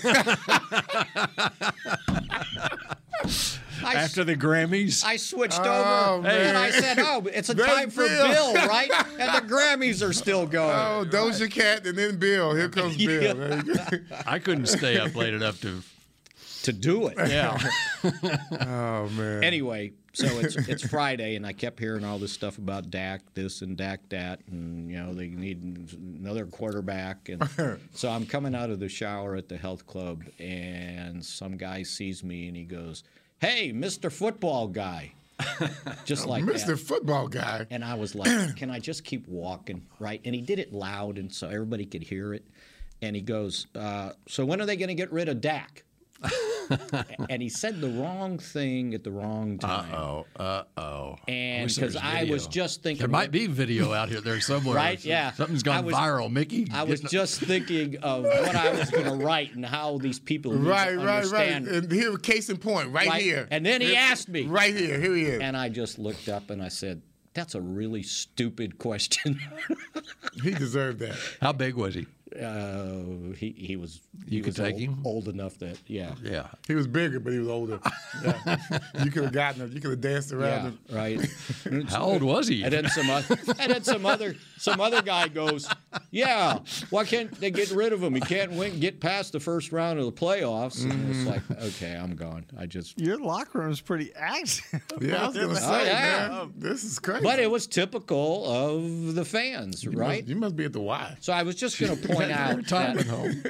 After the Grammys? I switched over and I said, it's a time for Bill, right? And the Grammys are still going. Oh, Doja Cat and then Bill. Here comes Bill. I couldn't stay up late enough to do it. Yeah. Oh, man. Anyway, so it's Friday, and I kept hearing all this stuff about Dak this and Dak that, and, they need another quarterback. And so I'm coming out of the shower at the health club, and some guy sees me, and he goes, hey, Mr. Football Guy. Just like Mr. that. Football Guy. And I was like, can I just keep walking, right? And he did it loud, and so everybody could hear it. And he goes, so when are they going to get rid of Dak? And he said the wrong thing at the wrong time. Uh-oh. And because I was just thinking. There might be video out here there somewhere. Right, yeah. Something's gone viral, Mickey. I was just thinking of what I was going to write and how these people understand. Right. And here, case in point, right here. And then he asked me. Right here. Here he is. And I just looked up and I said, that's a really stupid question. He deserved that. How big was he? He was. You could take him old enough that yeah. He was bigger, but he was older. Yeah. You could have gotten him. You could have danced around him. Right. How old was he? And then some other guy goes, yeah. Why can't they get rid of him? He can't get past the first round of the playoffs. And it's like, okay, I'm gone. Your locker room is pretty active. Yeah, I was gonna say, man, this is crazy. But it was typical of the fans, right? You must be at the Y. So I was just going to point out retirement home.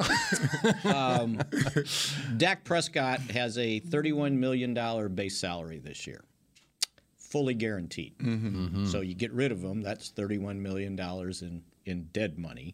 Dak Prescott has a $31 million base salary this year, fully guaranteed. Mm-hmm. So you get rid of him, that's $31 million in dead money.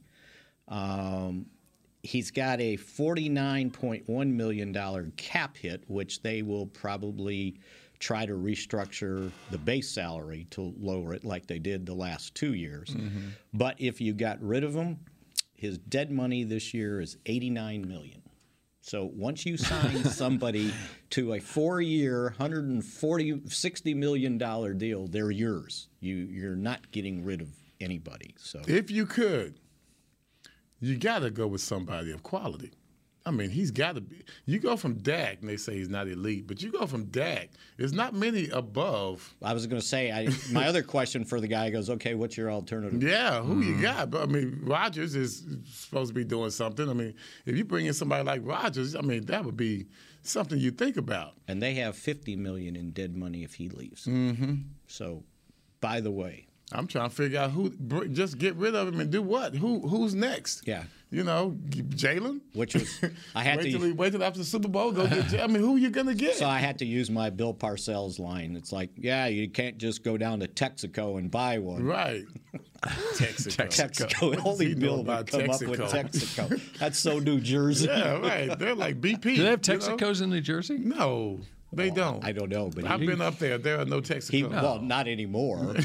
He's got a $49.1 million cap hit, which they will probably try to restructure the base salary to lower it like they did the last 2 years. Mm-hmm. But if you got rid of him, his dead money this year is $89 million. So once you sign somebody to a 4-year, $60 million deal, they're yours. You're not getting rid of anybody. So if you could, you got to go with somebody of quality. I mean, he's got to be. You go from Dak, and they say he's not elite, but you go from Dak. There's not many above. I was going to say, my other question for the guy goes, okay, what's your alternative? Yeah, who you got? But I mean, Rodgers is supposed to be doing something. I mean, if you bring in somebody like Rodgers, I mean, that would be something you think about. And they have $50 million in dead money if he leaves. Mm-hmm. So, by the way, I'm trying to figure out just get rid of him and do what? Who's next? Yeah. Jalen? Which was, I had wait till after the Super Bowl, go get Jalen. I mean, who are you going to get? So I had to use my Bill Parcells line. It's like, you can't just go down to Texaco and buy one. Right. Texaco. Only Bill would come up with Texaco. That's so New Jersey. Yeah, right. They're like BP. Do they have Texacos in New Jersey? No. They don't. I don't know, but I've been up there. There are no Texacos. Well, not anymore.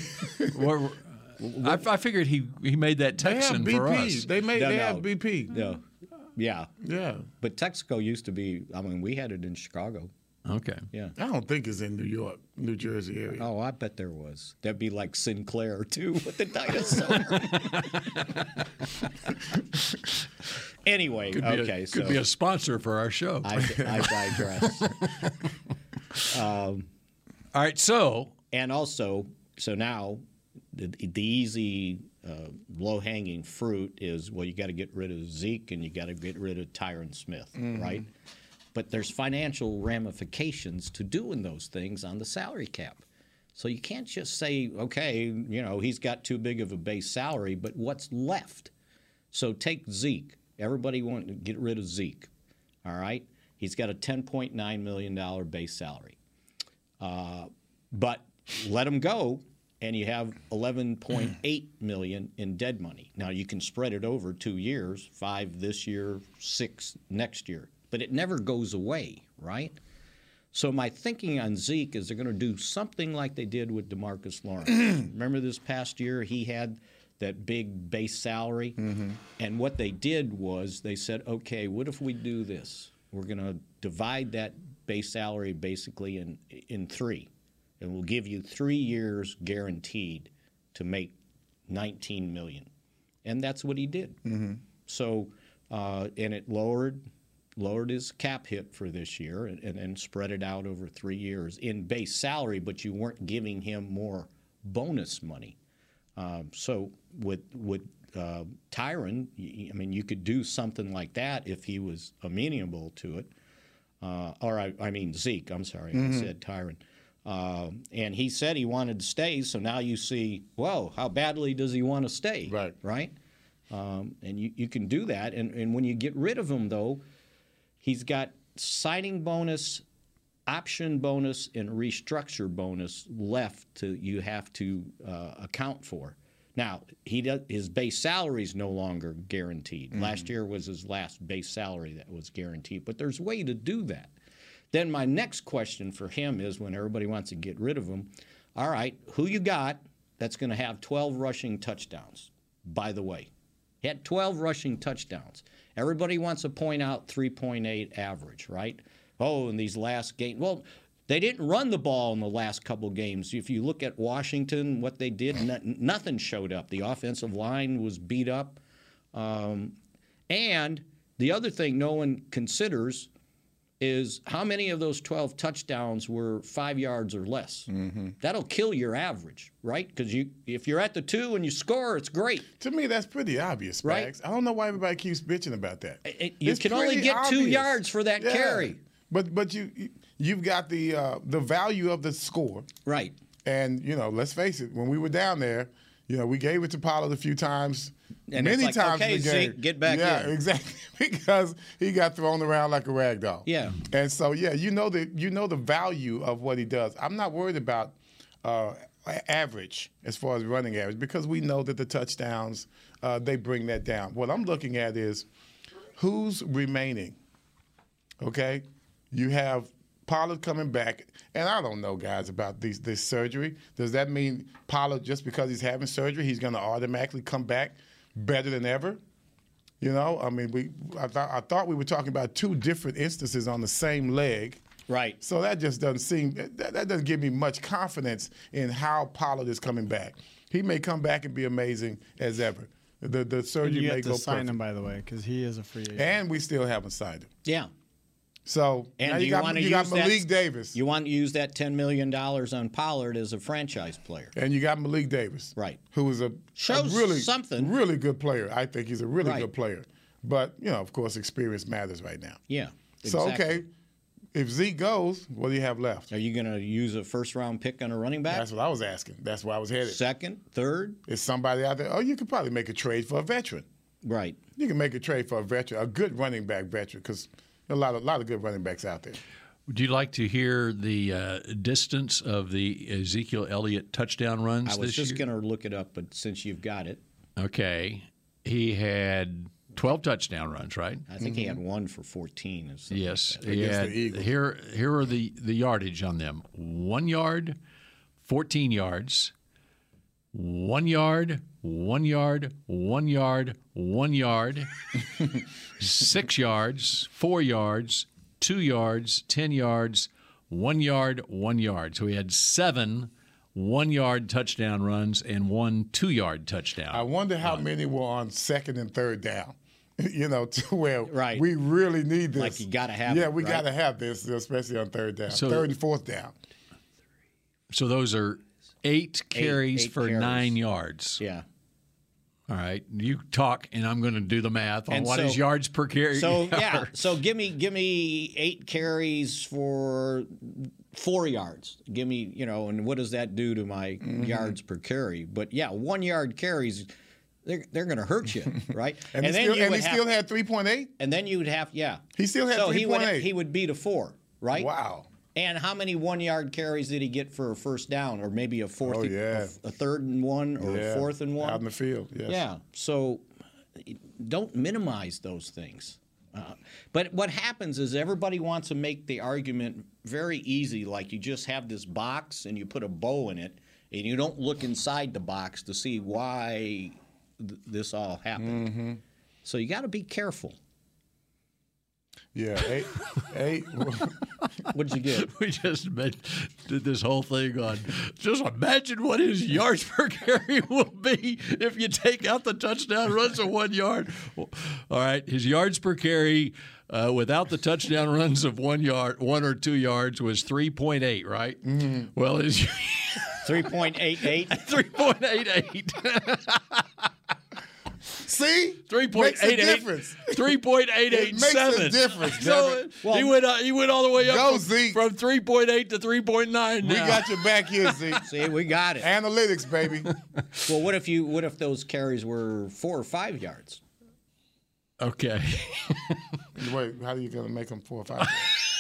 I figured he made that Texan they have BP. for us. They have BP. No. Yeah. Yeah. But Texaco used to be, we had it in Chicago. Okay. Yeah. I don't think it's in New York, New Jersey area. Oh, I bet there was. That'd be like Sinclair, too, with the dinosaur. Anyway, could be a sponsor for our show. I digress. All right, so. And also, now the easy low-hanging fruit is, you got to get rid of Zeke and you got to get rid of Tyron Smith, right? But there's financial ramifications to doing those things on the salary cap. So you can't just say, okay, he's got too big of a base salary, but what's left? So take Zeke. Everybody wants to get rid of Zeke, all right? He's got a $10.9 million base salary. But let him go, and you have $11.8 million in dead money. Now, you can spread it over 2 years, 5 this year, 6 next year. But it never goes away, right? So my thinking on Zeke is they're going to do something like they did with DeMarcus Lawrence. Remember this past year he had that big base salary? And what they did was they said, okay, what if we do this? We're going to divide that base salary basically in 3. And we'll give you 3 years guaranteed to make $19 million. And that's what he did. So, and it lowered his cap hit for this year and spread it out over 3 years in base salary, but you weren't giving him more bonus money. So with Tyron, you could do something like that if he was amenable to it. Zeke, I'm sorry, I said Tyron. And he said he wanted to stay, so now you see, how badly does he want to stay? Right? And you can do that. And when you get rid of him, though, he's got signing bonus, option bonus, and restructure bonus left you have to account for. Now, his base salary is no longer guaranteed. Last year was his last base salary that was guaranteed. But there's a way to do that. Then my next question for him is, when everybody wants to get rid of him, all right, who you got that's going to have 12 rushing touchdowns, by the way? He had 12 rushing touchdowns. Everybody wants to point out 3.8 average, right? In these last games. Well, they didn't run the ball in the last couple games. If you look at Washington, what they did, nothing showed up. The offensive line was beat up. And the other thing no one considers is how many of those 12 touchdowns were 5 yards or less. That'll kill your average, right? Because if you're at the 2 and you score, it's great. To me, that's pretty obvious, Spags. Right? I don't know why everybody keeps bitching about that. You can only get obvious. 2 yards for that carry. But you've got the value of the score. Right. And, let's face it, when we were down there, we gave it to Pollard a few times. And many it's like, times okay, in the game. Zeke, get back in. Yeah, exactly. Because he got thrown around like a rag doll. Yeah. And so, you know the value of what he does. I'm not worried about average as far as running average, because we know that the touchdowns, they bring that down. What I'm looking at is who's remaining. Okay? You have Pollard coming back, and I don't know, guys, about this surgery. Does that mean Pollard, just because he's having surgery, he's going to automatically come back better than ever? I thought we were talking about 2 different instances on the same leg. Right. So that just doesn't seem that doesn't give me much confidence in how Pollard is coming back. He may come back and be amazing as ever. The surgery may go perfect. You have to sign him, by the way, because he is a free agent. And we still haven't signed him. Yeah. So and now you got Malik Davis. You want to use that $10 million on Pollard as a franchise player. And you got Malik Davis. Right. Who is a really good player. I think he's a really good player. But, of course, experience matters right now. Yeah. Exactly. So, okay, if Zeke goes, what do you have left? Are you going to use a first-round pick on a running back? That's what I was asking. That's where I was headed. Second, third? Is somebody out there? Oh, you could probably make a trade for a veteran. Right. You can make a trade for a veteran, a good running back veteran, because a lot of good running backs out there. Would you like to hear the distance of the Ezekiel Elliott touchdown runs this year? I was just going to look it up, but since you've got it. Okay. He had 12 touchdown runs, right? I think he had one for 14. Yes. Like against the Eagles. Here are the yardage on them. 1 yard, 14 yards, 1 yard, 1 yard, 1 yard, 1 yard, 6 yards, 4 yards, 2 yards, 10 yards, 1 yard, 1 yard. So he had 7 1-yard touchdown runs and 1 2-yard touchdown. I wonder how many were on second and third down. To where we really need this. Like you got to have it. Yeah, we got to have this, especially on third down. So, third and fourth down. So those are 8 carries eight for carries. 9 yards. Yeah. All right. You talk, and I'm going to do the math on And what is yards per carry. So, yeah. So give me 8 carries for 4 yards. Give me, and what does that do to my yards per carry? But, 1 yard carries, they're going to hurt you, right? and he still had 3.8? And then you would have, He still had 3.8. He would beat a 4, right? Wow. And how many 1 yard carries did he get for a first down, or maybe a fourth, a third and 1, or a fourth and 1 out in the field? Yes. Yeah. So don't minimize those things. But what happens is everybody wants to make the argument very easy, like you just have this box and you put a bow in it, and you don't look inside the box to see why this all happened. Mm-hmm. So you got to be careful. Yeah, 8. What'd you get? We just did this whole thing on just imagine what his yards per carry will be if you take out the touchdown runs of 1 yard. All right, his yards per carry without the touchdown runs of 1 yard, 1 or 2 yards was 3.8, right? Mm-hmm. Well, his 3.88. 3.88. See? 3.88. Makes a difference. 3.887. It makes a difference, So he went all the way up from 3.8 to 3.9 now. We got your back here, Zeke. See, we got it. Analytics, baby. Well, what if those carries were 4 or 5 yards? Okay. Wait, how are you going to make them 4 or 5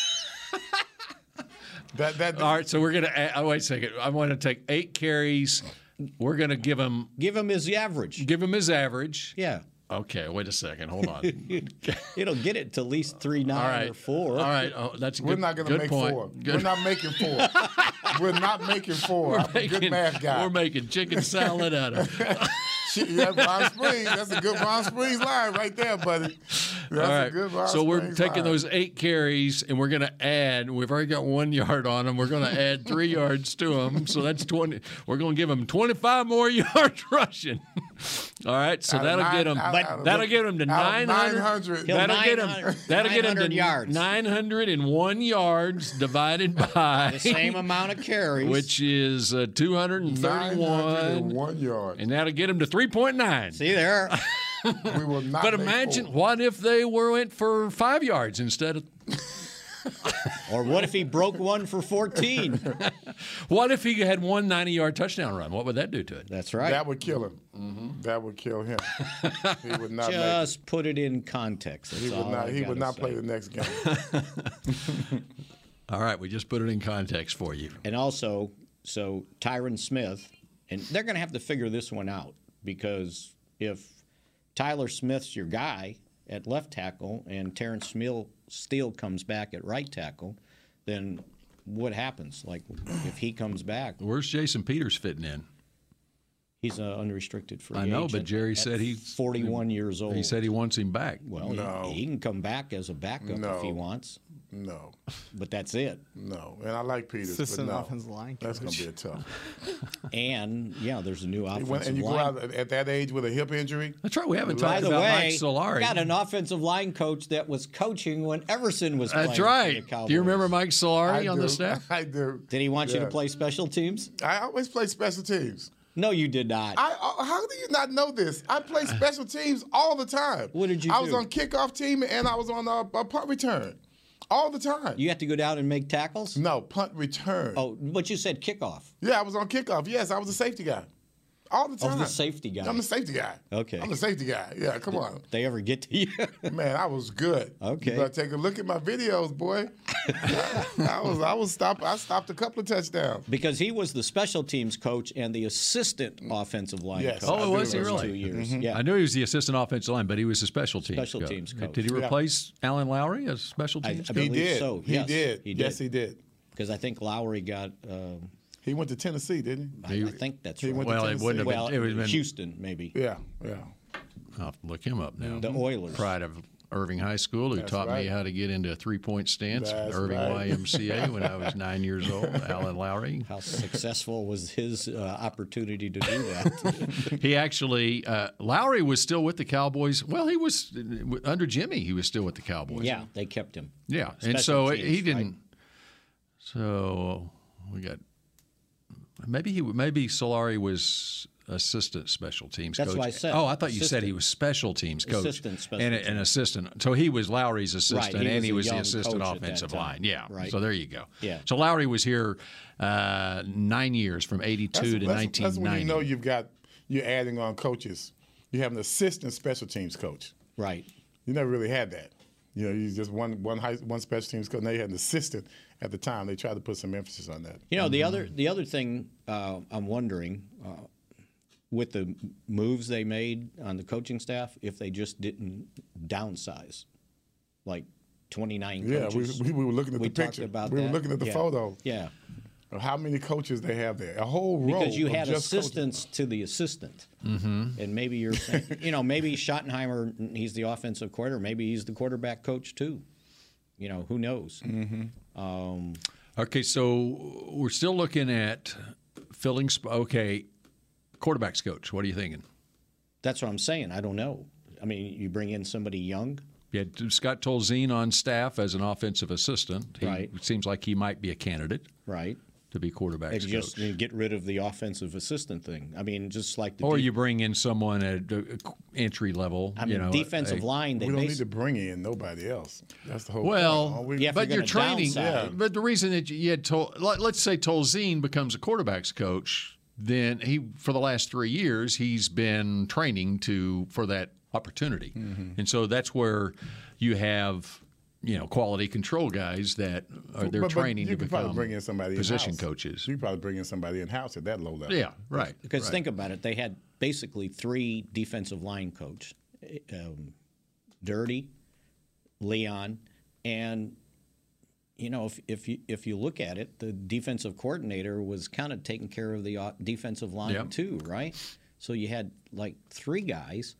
yards? All right, so we're going to wait a second. I want to take 8 carries. We're going to give him his average. Give him his average. Yeah. Okay, wait a second. Hold on. It'll get it to at least 3.9 or 4. All right. Oh, that's a good. We're not going to make point. 4. Good. We're not making 4. We're not making 4. I'm a good math guy. We're making chicken salad out of it. Yeah, Ron Springs. That's a good Ron Springs line right there, buddy. That's all right. a good Ron So we're Springs taking line. those 8 carries, and we're going to add. We've already got 1 yard on them. We're going to add 3 yards to them. So that's 20. We're going to give them 25 more yards rushing. All right. So that'll get them. That'll get them to 900. That'll get them. That'll get them to yards. 901 yards divided by the same amount of carries, which is 231. 901 yards. And that'll get them to 3.9. See there. We will not. But imagine what if they went for 5 yards instead of. Or what if he broke one for 14? What if he had one 90-yard touchdown run? What would that do to it? That's right. That would kill him. Mm-hmm. That would kill him. He would not. Just put it in context. That's he would not. He would not play the next game. All right, we just put it in context for you. And also, so Tyron Smith, and they're going to have to figure this one out, because if Tyler Smith's your guy at left tackle and Terrence Steele comes back at right tackle, then what happens? Like, if he comes back. Where's Jason Peters fitting in? He's an unrestricted free agent. I know, agent but Jerry said he's 41 years old. He said he wants him back. Well, no. he can come back as a backup if he wants. No. But that's it. No. And I like Peters, Assistant but no. offensive line coach. That's going to be a tough. And, there's a new offensive line. And you go out at that age with a hip injury? That's right. We haven't talked about Mike Solari. Got an offensive line coach that was coaching when Everson was playing. That's right. For the Cowboys. Do you remember Mike Solari on the staff? I do. Did he want you to play special teams? I always play special teams. No, you did not. How do you not know this? I play special teams all the time. What did you do? I was on kickoff team and I was on a punt return. All the time. You have to go down and make tackles? No, punt return. Oh, but you said kickoff. Yeah, I was on kickoff. Yes, I was a safety guy. All the time. Oh, the safety guy. I'm the safety guy. Okay. I'm the safety guy. Yeah, come on. Did they ever get to you? Man, I was good. Okay. You better take a look at my videos, boy. I stopped a couple of touchdowns. Because he was the special teams coach and the assistant offensive line coach. Oh, was he really? 2 years. Mm-hmm. Yeah. I knew he was the assistant offensive line, but he was a special teams coach. Did he replace Alan Lowry as special teams coach? He did. So. He did. Yes, he did. Because I think Lowry got. He went to Tennessee, didn't he? I think that's he right. Went to Tennessee. It wouldn't have been. It would have been Houston, maybe. Yeah. I'll have to look him up now. The Oilers. Pride of Irving High School, who taught me how to get into a three-point stance at Irving YMCA when I was 9 years old. Alan Lowry. How successful was his opportunity to do that? He actually, Lowry was still with the Cowboys. Well, he was under Jimmy. He was still with the Cowboys. Yeah, they kept him. Yeah, Special and so teams, he didn't. Right? So we got maybe Solari was assistant special teams coach. That's what I said. Oh, I thought you said he was special teams coach. Assistant special and teams. An assistant. So he was Lowry's assistant, right, and he was a the young assistant coach offensive line. Yeah. Right. So there you go. Yeah. So Lowry was here 9 years, from 82 to 1990. That's when you know you're adding on coaches. You have an assistant special teams coach. Right. You never really had that. You know, you just one special teams coach. Now you had an assistant. At the time, they tried to put some emphasis on that. You know, the other thing I'm wondering, with the moves they made on the coaching staff, if they just didn't downsize, like 29 coaches. Yeah, we were looking at the picture. We were looking at the photo. Yeah. Of how many coaches they have there? A whole row. Because you of had just assistants to the assistant. Mm-hmm. And maybe you're saying, maybe Schottenheimer, he's the offensive coordinator. Maybe he's the quarterback coach too. Who knows? Mm-hmm. Okay, so we're still looking at filling. Quarterback's coach. What are you thinking? That's what I'm saying. I don't know. I mean, you bring in somebody young. You had Scott Tolzien on staff as an offensive assistant. Right. It seems like he might be a candidate. Right. To be quarterback's coach. Just get rid of the offensive assistant thing. I mean, just like or you bring in someone at entry level. I mean, defensive line. We don't need to bring in nobody else. That's the whole point. Yeah, but you're training. Downside. But the reason that you had let's say Tolzien becomes a quarterback's coach, then for the last 3 years he's been training for that opportunity, and so that's where you have. Quality control guys that they're training to become. You could probably bring in somebody position in-house. coaches. You could probably bring in somebody in house at that low level. Yeah, right. Because think about it, they had basically 3 defensive line coach, Dirty, Leon, and if you look at it, the defensive coordinator was kind of taking care of the defensive line too, right? So you had like 3 guys.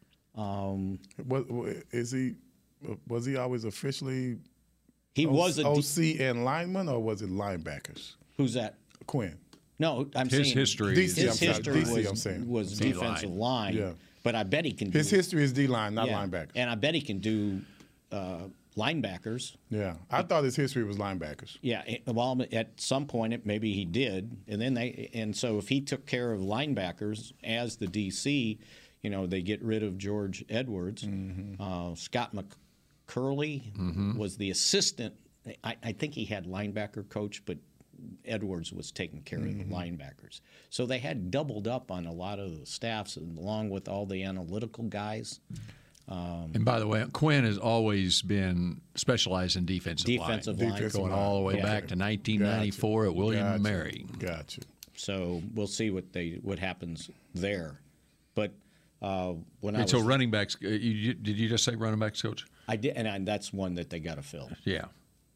Was he always officially? He was a OC and lineman, or was it linebackers? Who's that? Quinn. No, I'm his saying history. His history was defensive line. Yeah. But I bet he can. His history is D-line, not linebackers. And I bet he can do linebackers. Yeah, I thought his history was linebackers. Yeah, well, at some point maybe he did, and so if he took care of linebackers as the DC, they get rid of George Edwards. Mm-hmm. Scott McCurley was the assistant. I think he had linebacker coach, but Edwards was taking care of the linebackers. So they had doubled up on a lot of the staffs, along with all the analytical guys. And by the way, Quinn has always been specialized in defensive line. Going all the way back to 1994 at William & Mary. Gotcha. So we'll see what happens there. But so running backs, did you just say running backs coach? I did, and that's one that they got to fill. Yeah.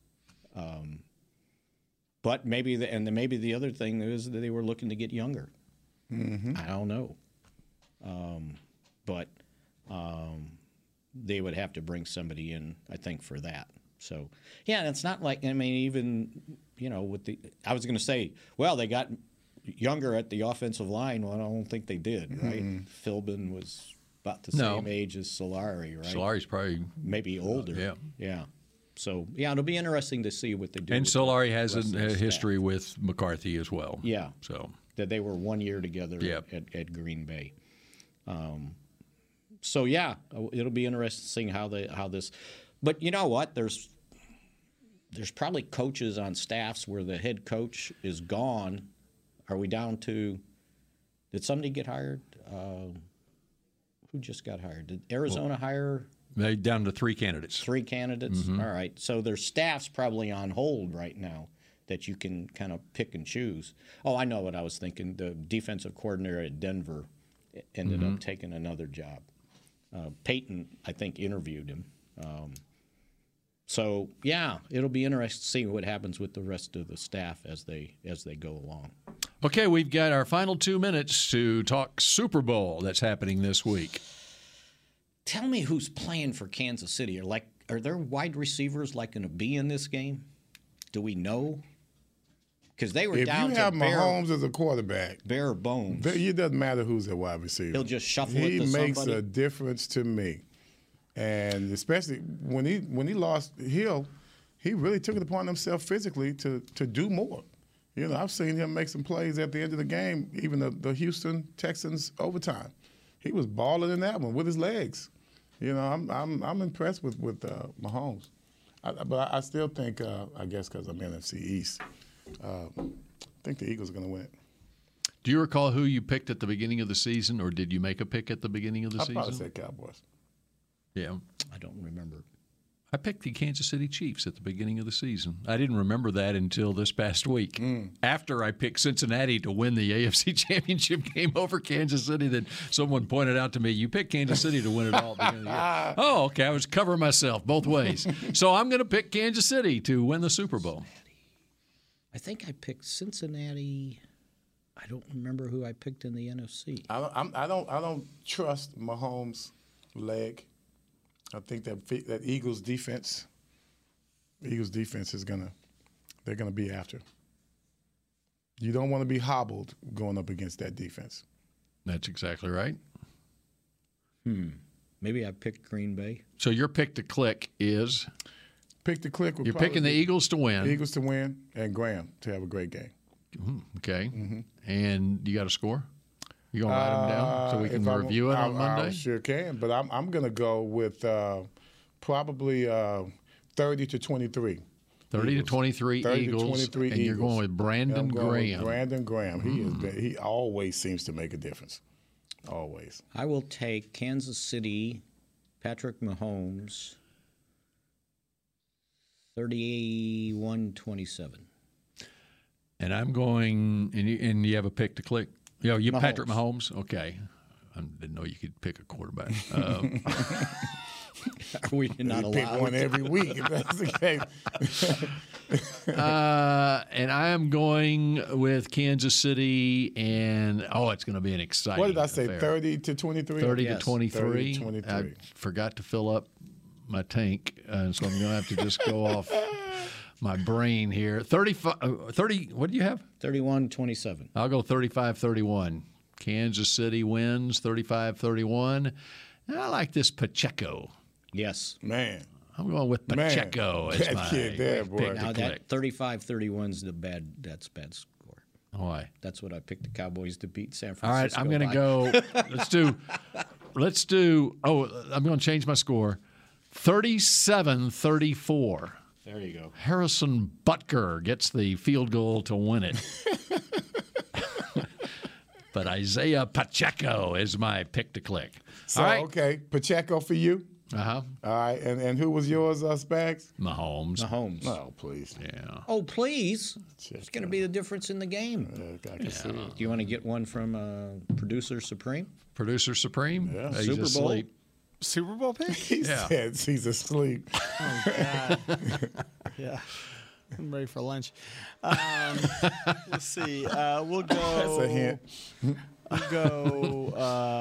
But maybe the other thing is that they were looking to get younger. Mm-hmm. I don't know. But they would have to bring somebody in, I think, for that. So, yeah, and it's not like, even, I was going to say, well, they got younger at the offensive line. Well, I don't think they did, right? Mm-hmm. Philbin was about the same age as Solari, right? Solari's probably maybe older. Yeah. So, it'll be interesting to see what they do. And Solari has a history with McCarthy as well. Yeah. So that they were 1 year together at Green Bay. It'll be interesting seeing how this. But you know what? there's probably coaches on staffs where the head coach is gone. Are we down to? Did somebody get hired? Who just got hired? Did Arizona hire? They're down to 3 candidates. 3 candidates? Mm-hmm. All right. So their staff's probably on hold right now that you can kind of pick and choose. Oh, I know what I was thinking. The defensive coordinator at Denver ended up taking another job. Peyton, I think, interviewed him. So, yeah, it'll be interesting to see what happens with the rest of the staff as they go along. Okay, we've got our final 2 minutes to talk Super Bowl that's happening this week. Tell me who's playing for Kansas City. Are there wide receivers going to be in this game? Do we know? Because they were down to If you have Mahomes as a quarterback, bare bones. It doesn't matter who's a wide receiver. He'll just shuffle it to somebody. He makes a difference to me. And especially when he lost Hill, he really took it upon himself physically to do more. You know, I've seen him make some plays at the end of the game, even the Houston Texans overtime. He was balling in that one with his legs. You know, I'm impressed with Mahomes. But I still think, I guess because I'm NFC East, I think the Eagles are going to win it. Do you recall who you picked at the beginning of the season, or did you make a pick at the beginning of the season? I'd probably say Cowboys. Yeah. I don't remember. I picked the Kansas City Chiefs at the beginning of the season. I didn't remember that until this past week. After I picked Cincinnati to win the AFC Championship game over Kansas City, then someone pointed out to me, you picked Kansas City to win it all at the beginning of the year. Oh, okay. I was covering myself both ways. So I'm going to pick Kansas City to win the Super Bowl. I think I picked Cincinnati. I don't remember who I picked in the NFC. I don't trust Mahomes' leg. I think that Eagles defense is they're gonna be after. You don't want to be hobbled going up against that defense. That's exactly right. Maybe I picked Green Bay. So your pick to click is? Pick to click. You're picking the Eagles to win. Eagles to win and Graham to have a great game. Okay. And you got a score? You gonna write them down so we can review it on Monday? I sure can, but I'm gonna go with probably 30-23. 30-23 Eagles. 30-23 and you're going with Brandon Graham. With Brandon Graham. He always seems to make a difference. Always. I will take Kansas City, Patrick Mahomes, 31-27. And I'm going, and you have a pick to click? You Mahomes. Patrick Mahomes? Okay. I didn't know you could pick a quarterback. Are we not allowed? Pick one every week if that's the case. And I am going with Kansas City, and it's going to be an exciting What did I say, affair. 30-23? 30-23. 30-23. I forgot to fill up my tank, so I'm going to have to just go off my brain here. 30, what do you have? 31-27. I'll go 35-31. Kansas City wins 35-31. I like this Pacheco. Yes. Man. I'm going with Pacheco as my kid there, boy. pick to Now click. that 35-31's that's a bad score. Why? That's what I picked the Cowboys to beat San All right, Francisco. I'm going to go. Let's do. I'm going to change my score. 37-34. There you go. Harrison Butker gets the field goal to win it. But Isaiah Pacheco is my pick to click. So, all right. Okay, Pacheco for you. Uh-huh. All right, and who was yours, Spags? Mahomes. Oh, please. Yeah. Oh, please. It's going to be the difference in the game. I can see it. Do you want to get one from Producer Supreme? Producer Supreme? Yeah. He's Super Bowl? asleep. Super Bowl pick? He said he's asleep. Oh, God. Yeah. I'm ready for lunch. Let's see. We'll go. That's a hint. We'll go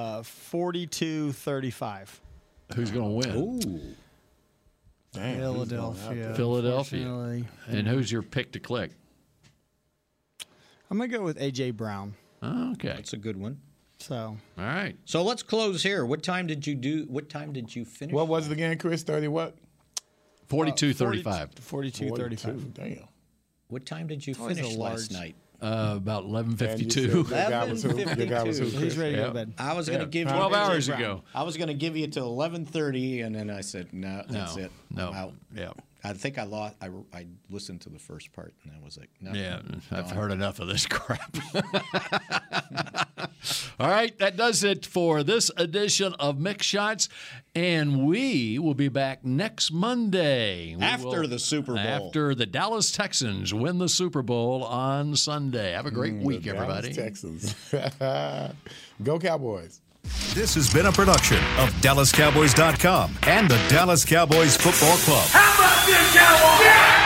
42-35. Who's going to win? Ooh. Damn, Philadelphia. Philadelphia. Unfortunately. And who's your pick to click? I'm going to go with A.J. Brown. Oh, okay. That's a good one. So. All right. So let's close here. What time did you finish? What was it again, Chris? 30 what? 42-35. 42-35. Damn. What time did you Always finish a large- last night? About 11:52. Your guy was who, He's Chris? ready to go to bed. I was going to give you 12 A.J. hours Brown. ago. I was going to give you till 11:30, and then I said, no, that's it. No. I'm out. Yeah. I think I lost. I listened to the first part, and I was like, no. Yeah, I've heard enough of this crap. All right, that does it for this edition of Mick Shots, and we will be back next Monday. After the Super Bowl. After the Dallas Texans win the Super Bowl on Sunday. Have a great week, everybody. Dallas Texans. Go Cowboys. This has been a production of DallasCowboys.com and the Dallas Cowboys Football Club. How about this, Cowboys? Yeah!